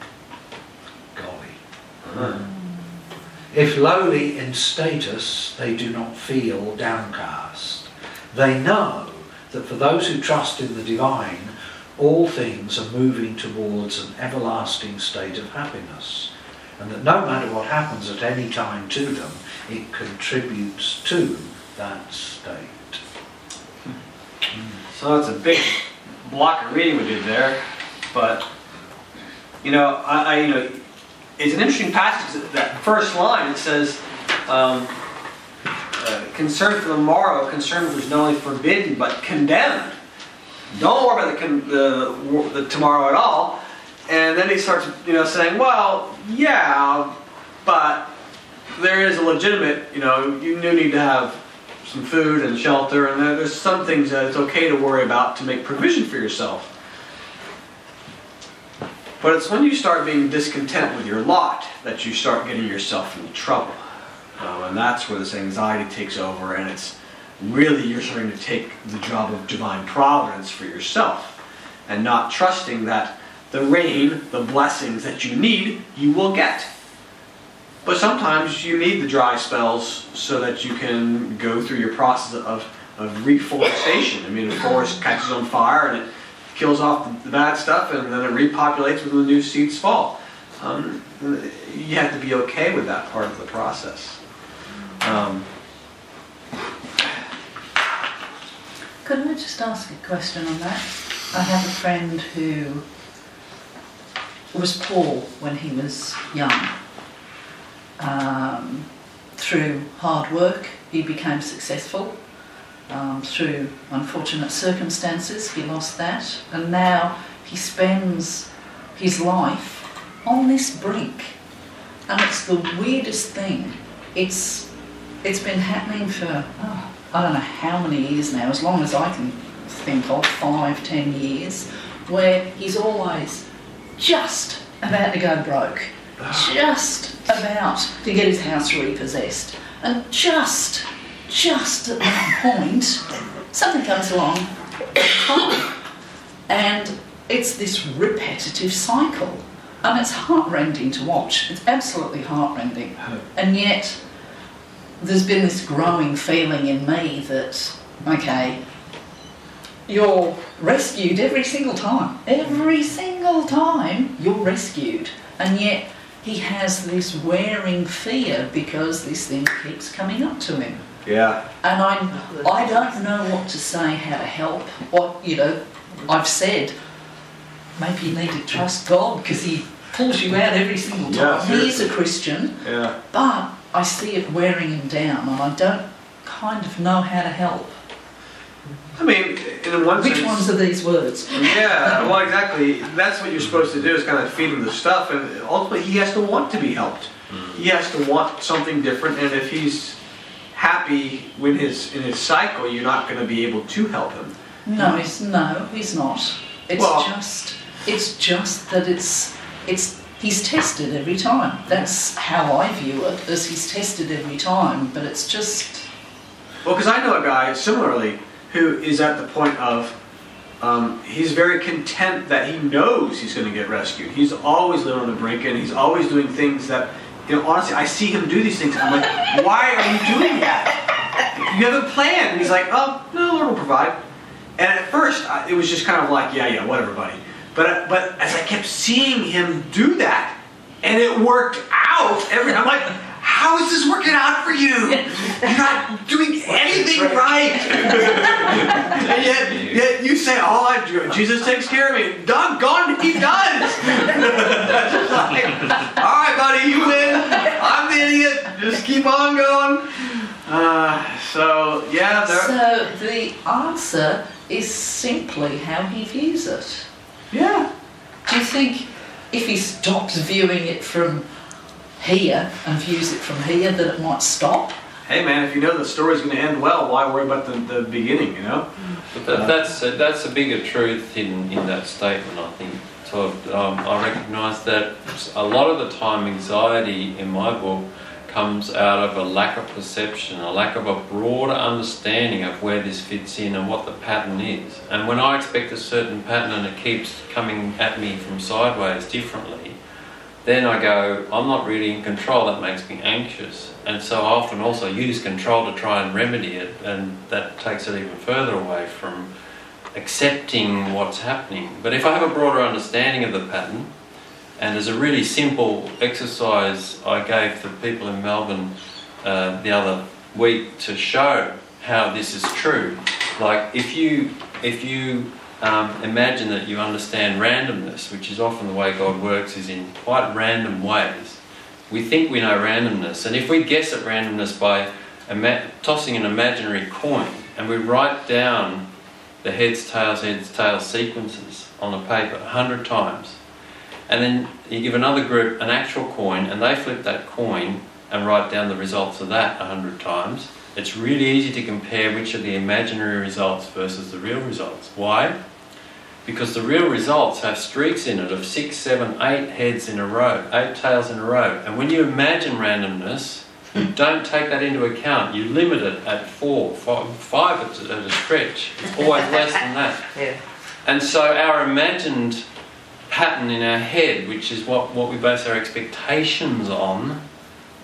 Golly. If lowly in status, they do not feel downcast. They know that for those who trust in the divine, all things are moving towards an everlasting state of happiness, and that no matter what happens at any time to them, it contributes to that state. So that's a big block of reading we did there, but I it's an interesting passage. That first line, it says, "Concern for the morrow, concern which is not only forbidden but condemned." Don't worry about the tomorrow at all. And then he starts, saying, well, yeah, but there is a legitimate, you do need to have some food and shelter, and there's some things that it's okay to worry about to make provision for yourself. But it's when you start being discontent with your lot that you start getting yourself into trouble. And that's where this anxiety takes over, and it's really you're starting to take the job of divine providence for yourself and not trusting that the rain, the blessings that you need, you will get. But sometimes you need the dry spells so that you can go through your process of reforestation. I mean, the forest catches on fire and it kills off the bad stuff, and then it repopulates when the new seeds fall. You have to be okay with that part of the process. Could I just ask a question on that? I have a friend who was poor when he was young. Through hard work, he became successful. Through unfortunate circumstances, he lost that. And now he spends his life on this brink. And it's the weirdest thing. It's been happening for, I don't know how many years now, as long as I can think of, 5, 10 years, where he's always just about to go broke, just about to get his house repossessed, and just at that point, something comes along, and it's this repetitive cycle, and it's heartrending to watch. It's absolutely heartrending, and yet there's been this growing feeling in me that, okay, you're rescued every single time. Every single time you're rescued. And yet he has this wearing fear because this thing keeps coming up to him. Yeah. And I don't know what to say, how to help. I've said, maybe you need to trust God because he pulls you out every single time. Yeah, he is a Christian, but I see it wearing him down and I don't kind of know how to help. I mean, in one sense... Which ones are these words? Yeah, well, exactly. That's what you're supposed to do, is kind of feed him the stuff, and ultimately he has to want to be helped. He has to want something different, and if he's happy in his cycle, you're not going to be able to help him. No, he's not. It's just that he's tested every time. That's how I view it, as he's tested every time, but it's just... Well, because I know a guy, similarly, who is at the point of, he's very content that he knows he's going to get rescued. He's always living on the brink, and he's always doing things that, honestly, I see him do these things, and I'm like, why are you doing that? You have a plan. And he's like, oh, no, the Lord will provide. And at first, it was just kind of like, yeah, whatever, buddy. But as I kept seeing him do that, and it worked out, I'm like, how is this working out for you? You're not doing anything right. And yet you say, Jesus takes care of me. Doggone, he does. Just like, all right, buddy, you win. I'm the idiot. Just keep on going. So the answer is simply how he views it. Yeah. Do you think if he stops viewing it from here and views it from here that it might stop? Hey man, if you know the story's going to end well, why worry about the beginning, But that's a bigger truth in that statement, I think. So I recognise that a lot of the time anxiety in my book comes out of a lack of perception, a lack of a broader understanding of where this fits in and what the pattern is. And when I expect a certain pattern and it keeps coming at me from sideways differently, then I go, I'm not really in control, that makes me anxious. And so I often also use control to try and remedy it, and that takes it even further away from accepting what's happening. But if I have a broader understanding of the pattern, and there's a really simple exercise I gave the people in Melbourne the other week to show how this is true. Like if you imagine that you understand randomness, which is often the way God works, is in quite random ways. We think we know randomness, and if we guess at randomness by tossing an imaginary coin, and we write down the heads, tails sequences on the paper 100 times, and then you give another group an actual coin, and they flip that coin and write down the results of that 100 times, it's really easy to compare which are the imaginary results versus the real results. Why? Because the real results have streaks in it of 6, 7, 8 heads in a row, 8 tails in a row. And when you imagine randomness, you don't take that into account. You limit it at 4, 5 at a stretch. It's always less than that. Yeah. And so our imagined pattern in our head, which is what we base our expectations on,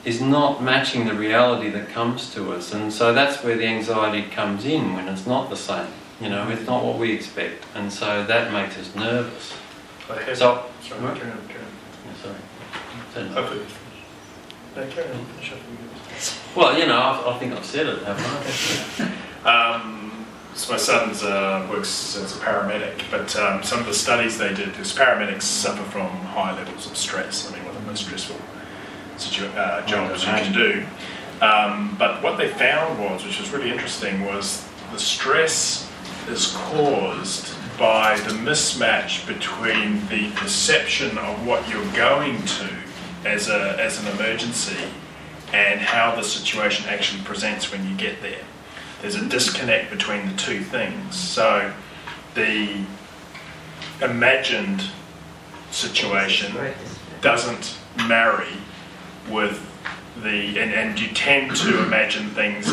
is not matching the reality that comes to us, and so that's where the anxiety comes in when it's not the same. You know, it's not what we expect, and so that makes us nervous. So, sorry, carry on. Yeah, sorry. Hopefully. No, carry on. Well, you know, I think I've said it, haven't I? So my son works as a paramedic, but some of the studies they did, because paramedics suffer from high levels of stress. I mean, one of the most stressful jobs you can do. But what they found was, which was really interesting, was the stress is caused by the mismatch between the perception of what you're going to as an emergency and how the situation actually presents when you get there. There's a disconnect between the two things. So the imagined situation doesn't marry with and you tend to imagine things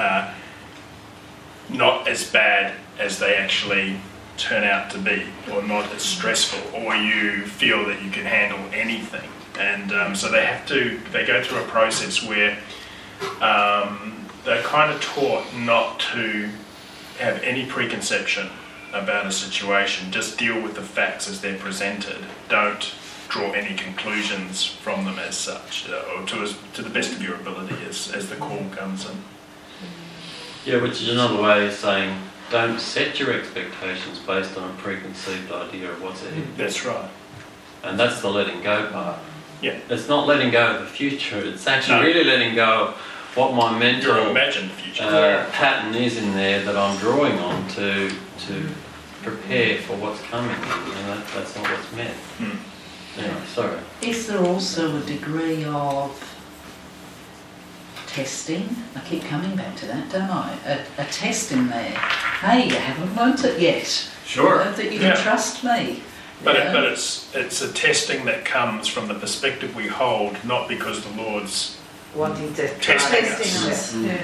not as bad as they actually turn out to be, or not as stressful, or you feel that you can handle anything. And so they go through a process where they're kind of taught not to have any preconception about a situation, just deal with the facts as they're presented. Don't draw any conclusions from them as such, or to the best of your ability as the call comes in. Yeah, which is another way of saying don't set your expectations based on a preconceived idea of what's ahead. That's right. And that's the letting go part. Yeah. It's not letting go of the future, it's actually really letting go of what my mental imagined future pattern is in there that I'm drawing on to prepare for what's coming. And that's not what's meant. Anyway, sorry. Is there also a degree of testing? I keep coming back to that, don't I? A testing there. Hey, you haven't learnt it yet. Sure. That you can trust me. But it's a testing that comes from the perspective we hold, not because the Lord's wanting to testing us. Yeah.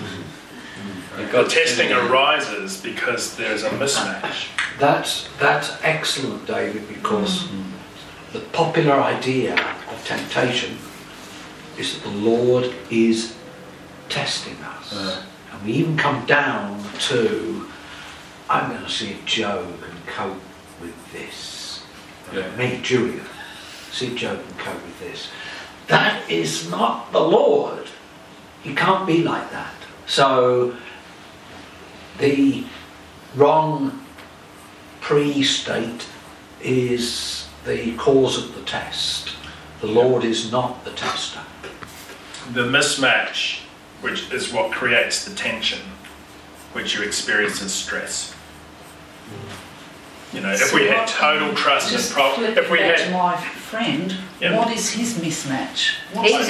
The testing arises because there's a mismatch. That's excellent, David, because the popular idea of temptation is that the Lord is testing us. And we even come down to, I'm going to see if Joe can cope with this. Me, Julia, see if Joe can cope with this. That is not the Lord. He can't be like that. So the wrong pre-state is the cause of the test. The Lord is not the tester. The mismatch, which is what creates the tension, which you experience as stress. You know, if we had total trust and if we had my friend, what is his mismatch? He's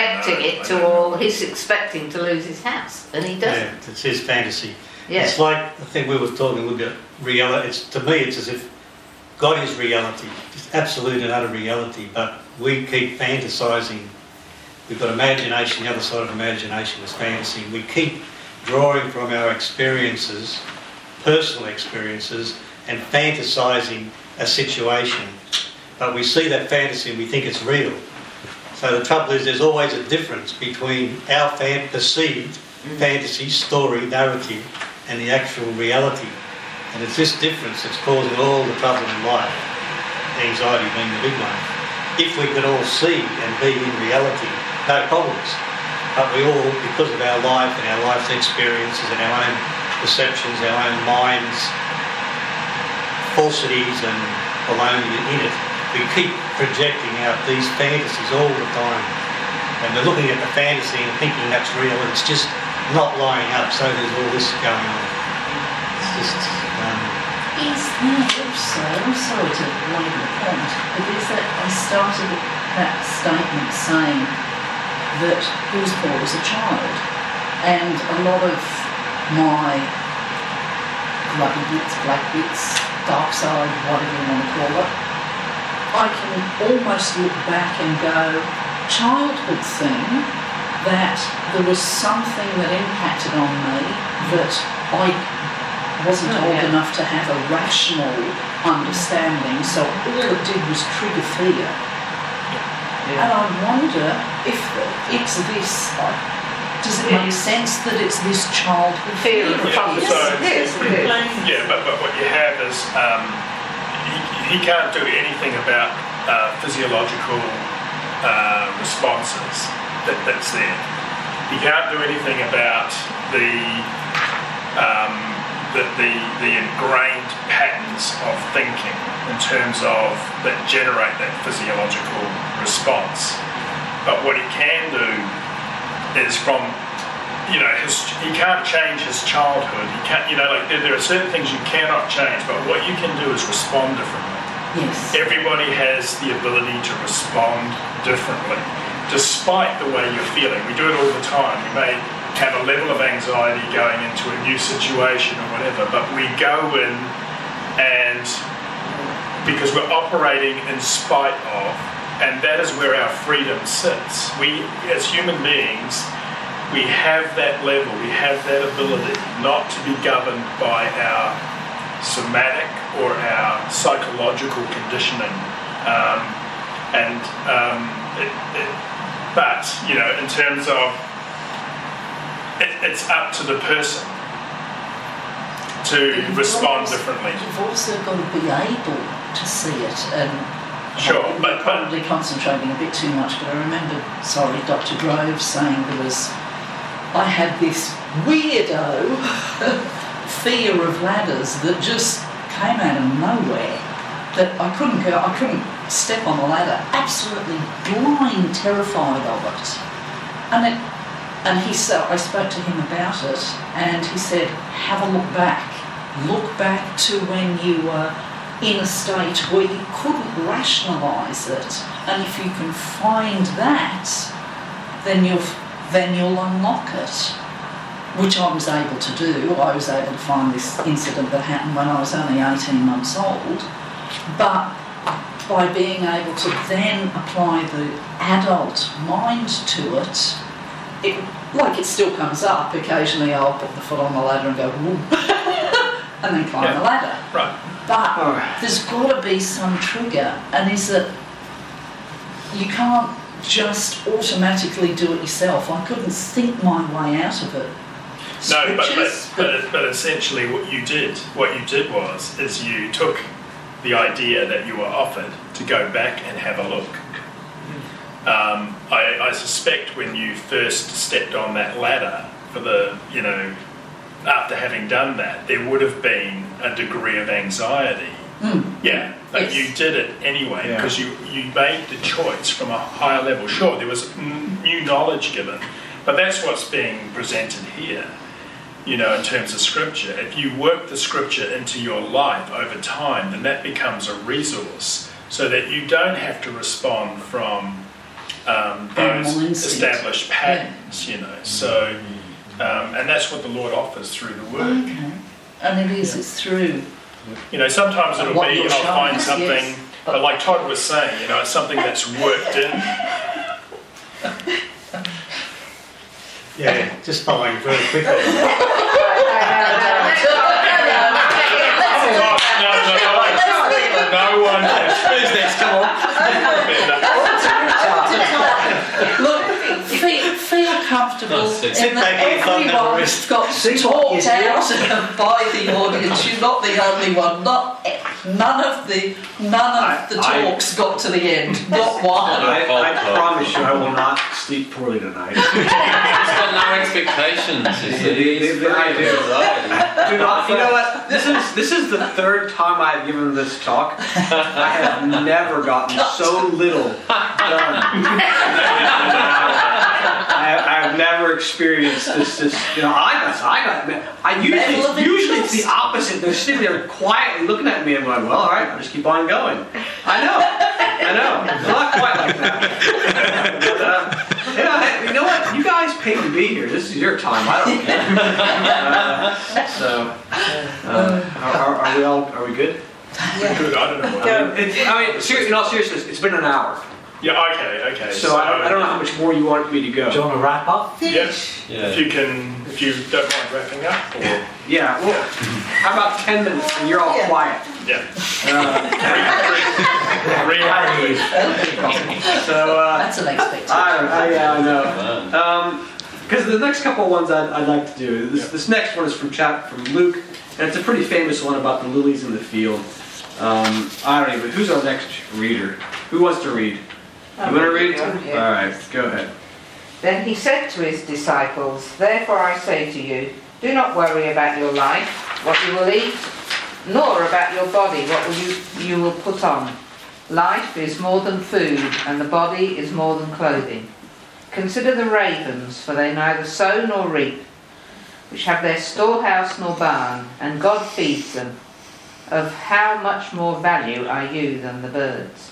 expecting to lose his house, and he doesn't. Yeah, it's his fantasy. Yeah. It's like, I think we were talking about reality. To me, it's as if God is reality, just absolute and utter reality, but we keep fantasising. We've got imagination, the other side of imagination is fantasy. We keep drawing from our experiences, personal experiences, and fantasising a situation. But we see that fantasy and we think it's real. So the trouble is there's always a difference between our perceived fantasy, story, narrative, and the actual reality. And it's this difference that's causing all the trouble in life, anxiety being the big one. If we could all see and be in reality, no problems. But we all, because of our life and our life's experiences and our own perceptions, our own minds, falsities and baloney in it, we keep projecting out these fantasies all the time. And we're looking at the fantasy and thinking that's real, and it's just not lining up, so there's all this going on. It's just... Is there also, I'm sorry to labour the point, but is that I started that statement saying that he was poor as a child, and a lot of my grubby bits, black bits, dark side, whatever you want to call it, I can almost look back and go, childhood thing, that there was something that impacted on me that I wasn't old enough to have a rational understanding, so all it did was trigger fear. And I wonder if it's this, does it make sense that it's this childhood fear of Yeah, but what you have is he can't do anything about physiological responses that's there. He can't do anything about the ingrained patterns of thinking in terms of that generate that physiological response. But what he can do is from, he can't change his childhood. He can't, there are certain things you cannot change, but what you can do is respond differently. Yes. Everybody has the ability to respond differently, despite the way you're feeling. We do it all the time. We may have a level of anxiety going into a new situation or whatever, but we go in and because we're operating in spite of, and that is where our freedom sits. We, as human beings, we have that level, we have that ability not to be governed by our somatic or our psychological conditioning. But, in terms of, it's up to the person to respond differently. You've also got to be able to see it, and sure, but probably concentrating a bit too much. But I remember, Dr. Grove saying I had this weirdo fear of ladders that just came out of nowhere. That I couldn't step on the ladder. Absolutely blind, terrified of it. And he said, I spoke to him about it, and he said, have a look back. Look back to when you were in a state where you couldn't rationalise it, and if you can find that, then you'll unlock it, which I was able to do. I was able to find this incident that happened when I was only 18 months old, but by being able to then apply the adult mind to it, it still comes up. Occasionally I'll put the foot on the ladder and go, whoop, and then climb the ladder. Right. But there's got to be some trigger, and is that you can't just automatically do it yourself. I couldn't think my way out of it. No, but essentially what you did was you took the idea that you were offered to go back and have a look. I suspect when you first stepped on that ladder after having done that, there would have been a degree of anxiety. Yeah, but yes. You did it anyway because you made the choice from a higher level. Sure, there was new knowledge given, but that's what's being presented here. In terms of scripture, if you work the scripture into your life over time, then that becomes a resource so that you don't have to respond from those established patterns, So, and that's what the Lord offers through the Word. Okay. And it's through. Sometimes it'll be, I'll find something, but like Todd was saying, it's something that's worked in. Yeah, just following very quickly. No one has. Who's next? Come on. Look, feel comfortable in that everyone got talked out by the audience. You're not the only one. None of the talks got to the end. Not one. I promise you, I will not sleep poorly tonight. He's got no expectations. I do. You know what? This is the third time I've given this talk. I have never gotten so little done. I've never experienced this. Usually it's the opposite. They're sitting there quietly looking at me and I'm going, well, all right, I'll just keep on going. I know. It's not quite like that. But, you know what? You guys paid to be here. This is your time. I don't care. Are we good? Yeah. Good. I don't know. In all seriousness, it's been an hour. Yeah. Okay. So I don't know how much more you want me to go. Do you want to wrap up? Yes. Yeah. If you can. if you don't mind wrapping up. Or, Yeah, well, how about 10 minutes and you're all quiet? yeah. So, That's unexpected. I know. Because the next couple ones I'd like to do. This next one is from Luke, and it's a pretty famous one about the lilies in the field. I don't even. Who's our next reader? Who wants to read? You want to read? Yeah. All right, go ahead. Then he said to his disciples, "Therefore I say to you, do not worry about your life, what you will eat, nor about your body, what you will put on. Life is more than food, and the body is more than clothing. Consider the ravens, for they neither sow nor reap, which have their storehouse nor barn, and God feeds them. Of how much more value are you than the birds?"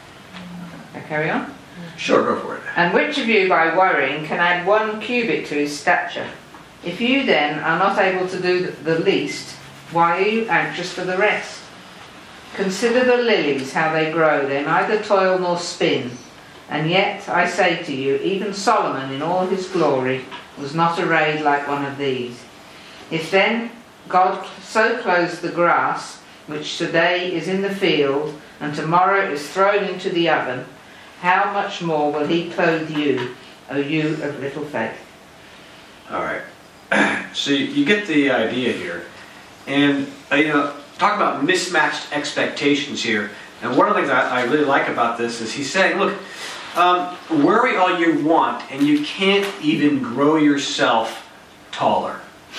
I carry on? Sure, go for it. "And which of you by worrying can add 1 cubit to his stature? If you then are not able to do the least, why are you anxious for the rest? Consider the lilies, how they grow. They neither toil nor spin. And yet I say to you, even Solomon in all his glory was not arrayed like one of these. If then God so clothes the grass, which today is in the field and tomorrow is thrown into the oven, how much more will he clothe you, O you of little faith?" All right. So you get the idea here, and talk about mismatched expectations here. And one of the things I really like about this is he's saying, look, worry all you want, and you can't even grow yourself taller.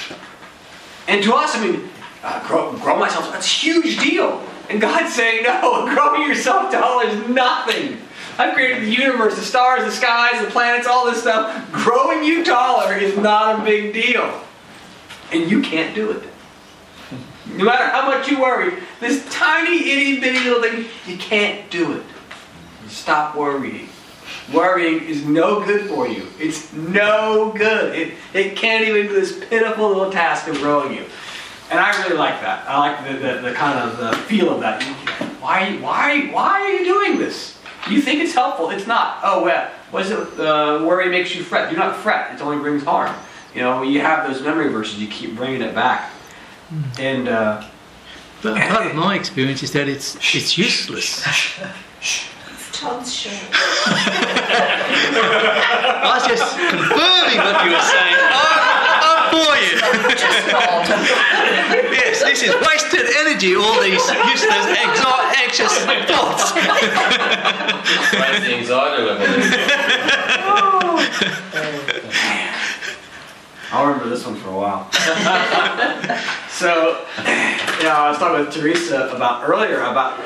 And to us, grow myself, that's a huge deal. And God's saying, no, growing yourself taller is nothing. I've created the universe, the stars, the skies, the planets, all this stuff. Growing you taller is not a big deal. And you can't do it. No matter how much you worry, this tiny, itty bitty little thing, you can't do it. Stop worrying. Worrying is no good for you. It's no good. It can't even do this pitiful little task of growing you. And I really like that. I like the kind of the feel of that. Why are you doing this? You think it's helpful. It's not. Oh, well, what is it? Worry makes you fret. Do not fret. It only brings harm. You have those memory verses. You keep bringing it back. And but part of my experience is that it's useless. Todd's show. I was just confirming what you were saying. I'm for you. Yes, this is wasted energy, all these useless, anxious thoughts. Raise the anxiety level. I'll remember this one for a while. So, I was talking with Teresa earlier about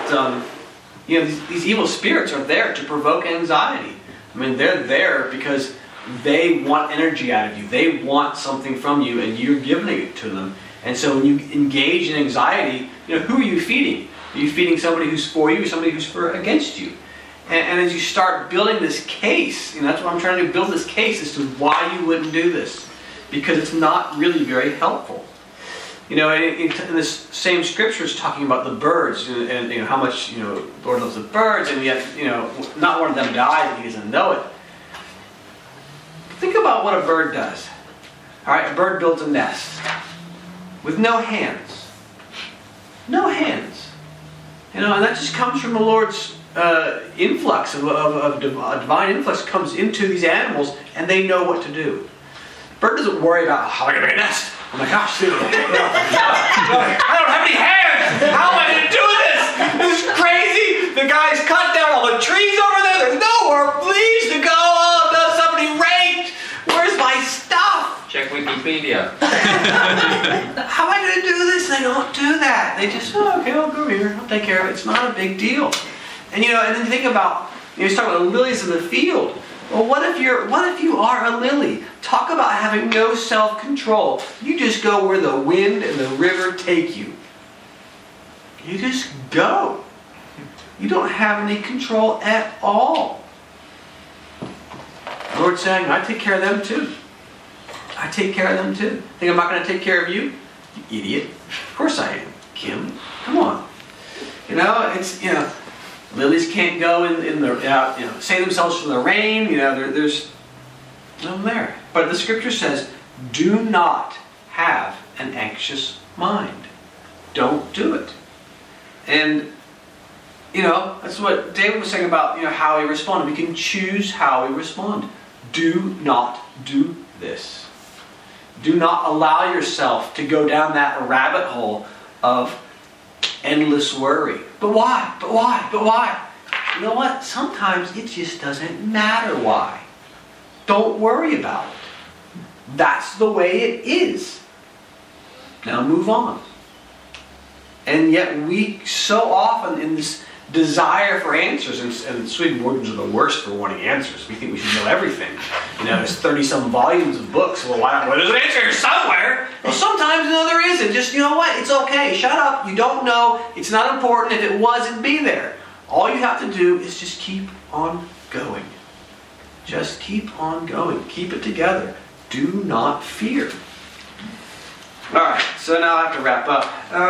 these evil spirits are there to provoke anxiety. They're there because they want energy out of you. They want something from you, and you're giving it to them. And so when you engage in anxiety, who are you feeding? Are you feeding somebody who's for you or somebody who's against you? And as you start building this case, that's what I'm trying to do, build this case as to why you wouldn't do this. Because it's not really very helpful. In this same scripture, it's talking about the birds and how much the Lord loves the birds, and yet not one of them died and He doesn't know it. Think about what a bird does. All right, a bird builds a nest with no hands, no hands. And that just comes from the Lord's influx of divine influx comes into these animals, and they know what to do. Bird doesn't worry about how am I going to make a nest. Oh my gosh, dude. I don't have any hands. How am I going to do this? This is crazy. The guy's cut down all the trees over there. There's nowhere leaves to go. Oh no, somebody raked. Where's my stuff? Check Wikipedia. How am I going to do this? They don't do that. They just, okay, I'll go here. I'll take care of it. It's not a big deal. And and then think about, he's talking about the lilies in the field. Well, what if you are a lily? Talk about having no self-control. You just go where the wind and the river take you. You just go. You don't have any control at all. The Lord's saying, I take care of them too. I take care of them too. Think I'm not going to take care of you? You idiot. Of course I am. Kim, come on. Lilies can't go in the save themselves from the rain. There's no there. But the scripture says, Do not have an anxious mind. Don't do it. And, that's what David was saying about, how he responded. We can choose how we respond. Do not do this. Do not allow yourself to go down that rabbit hole of endless worry. But why? But why? But why? You know what? Sometimes it just doesn't matter why. Don't worry about it. That's the way it is. Now move on. And yet we so often in this desire for answers, and Swedenborgians are the worst for wanting answers. We think we should know everything. There's 30-some volumes of books. Well, there's an answer here somewhere. Well, sometimes there isn't. Just, you know what? It's okay. Shut up. You don't know. It's not important. If it was, it'd be there. All you have to do is just keep on going. Just keep on going. Keep it together. Do not fear. All right. So now I have to wrap up.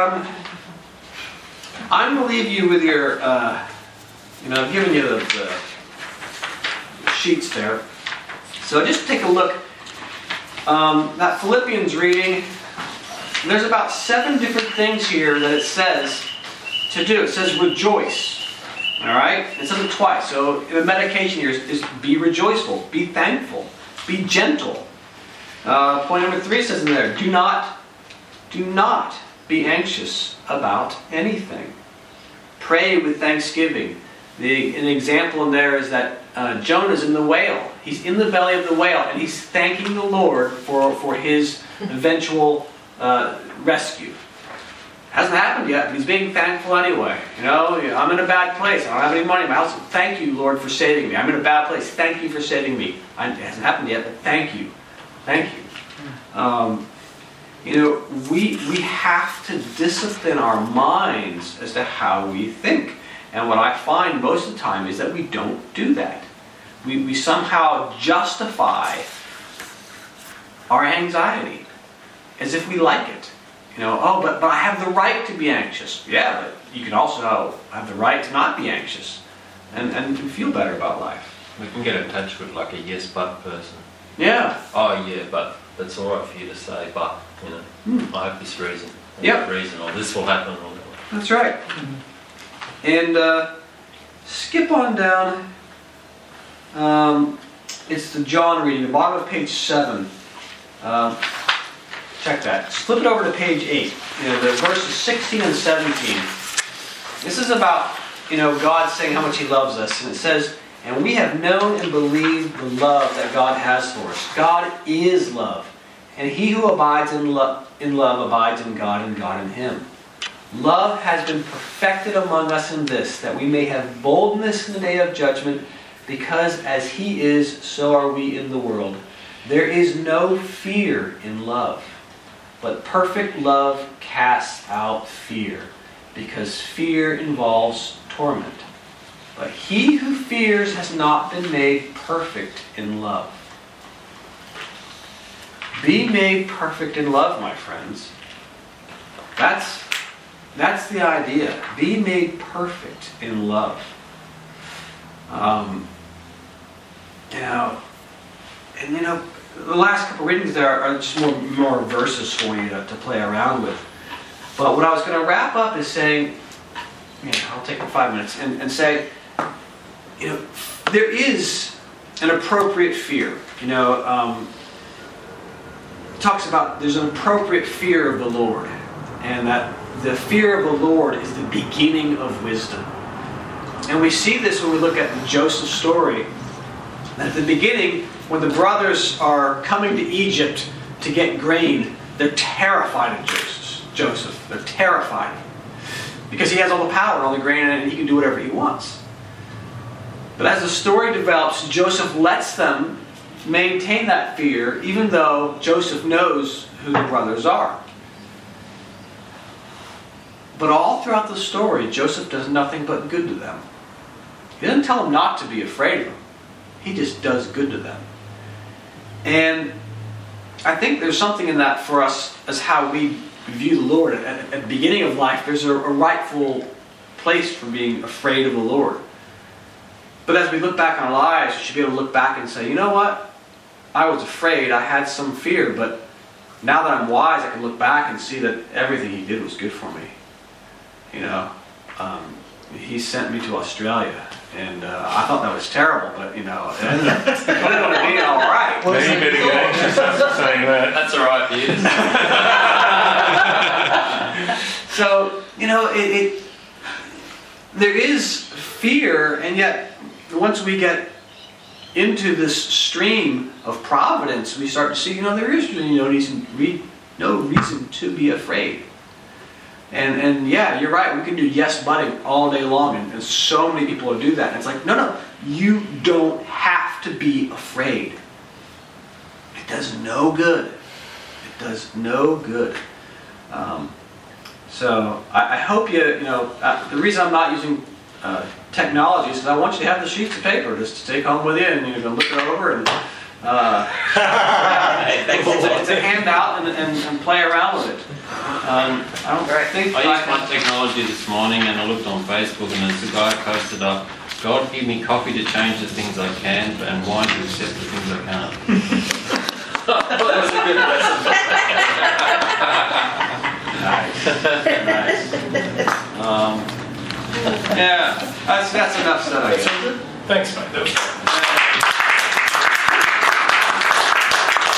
I'm going to leave you with your, I've given you the sheets there. So just take a look. That Philippians reading, there's about 7 different things here that it says to do. It says rejoice. All right? It says it twice. So the medication here is be rejoiceful, be thankful, be gentle. Point number 3 says in there, do not be anxious about anything. Pray with thanksgiving. An example in there is that Jonah's in the whale. He's in the belly of the whale, and he's thanking the Lord for his eventual rescue. Hasn't happened yet, but he's being thankful anyway. I'm in a bad place. I don't have any money in my house. Thank you, Lord, for saving me. I'm in a bad place. Thank you for saving me. It hasn't happened yet, but thank you. Thank you. We have to discipline our minds as to how we think. And what I find most of the time is that we don't do that. We somehow justify our anxiety as if we like it. But I have the right to be anxious. Yeah, but you can also have the right to not be anxious and feel better about life. We can get in touch with like a yes but person. Yeah. Oh yeah, but that's all right for you to say, but I have this reason, that reason, or this will happen, or whatever. That's right. And skip on down. It's the John reading, the bottom of page 7. Check that. Flip it over to page 8. The verses 16 and 17. This is about God saying how much He loves us, and it says, "And we have known and believed the love that God has for us. God is love, and he who abides in love abides in God, and God in him. Love has been perfected among us in this, that we may have boldness in the day of judgment, because as He is, so are we in the world. There is no fear in love, but perfect love casts out fear, because fear involves torment. But he who fears has not been made perfect in love." Be made perfect in love, my friends. That's the idea. Be made perfect in love. The last couple readings there are just more verses for you to play around with. But what I was going to wrap up is saying, I'll take 5 minutes and say, there is an appropriate fear. It talks about there's an appropriate fear of the Lord, and that the fear of the Lord is the beginning of wisdom. And we see this when we look at the Joseph story. At the beginning, when the brothers are coming to Egypt to get grain, they're terrified of Joseph. They're terrified. Because he has all the power and all the grain and he can do whatever he wants. But as the story develops, Joseph lets them maintain that fear, even though Joseph knows who the brothers are. But all throughout the story, Joseph does nothing but good to them. He doesn't tell them not to be afraid of them. He just does good to them. And I think there's something in that for us as how we view the Lord. At the beginning of life, there's a rightful place for being afraid of the Lord. But as we look back on our lives, we should be able to look back and say, you know what? I was afraid, I had some fear, but now that I'm wise, I can look back and see that everything he did was good for me. You know, he sent me to Australia, and I thought that was terrible, but you know, it ended up being all right. Now you better get anxious after saying that. That's all right for you. So, you know, there is fear, and yet once we get into this stream of providence, we start to see, you know, there is really no reason to be afraid. And yeah, you're right, we can do yes butting all day long, and so many people do that. And it's like, no, you don't have to be afraid. It does no good. It does no good. So I hope you know, the reason I'm not using technology is because I want you to have the sheets of paper just to take home with you, and you're going to look it over, and it's a handout, and play around with it. I used my technology this morning, and I looked on Facebook, and there's a guy posted up, God give me coffee to change the things I can, and wine to accept the things I can't. That was a good lesson. Nice. Yeah, that's enough said, I guess. Thanks, mate. That was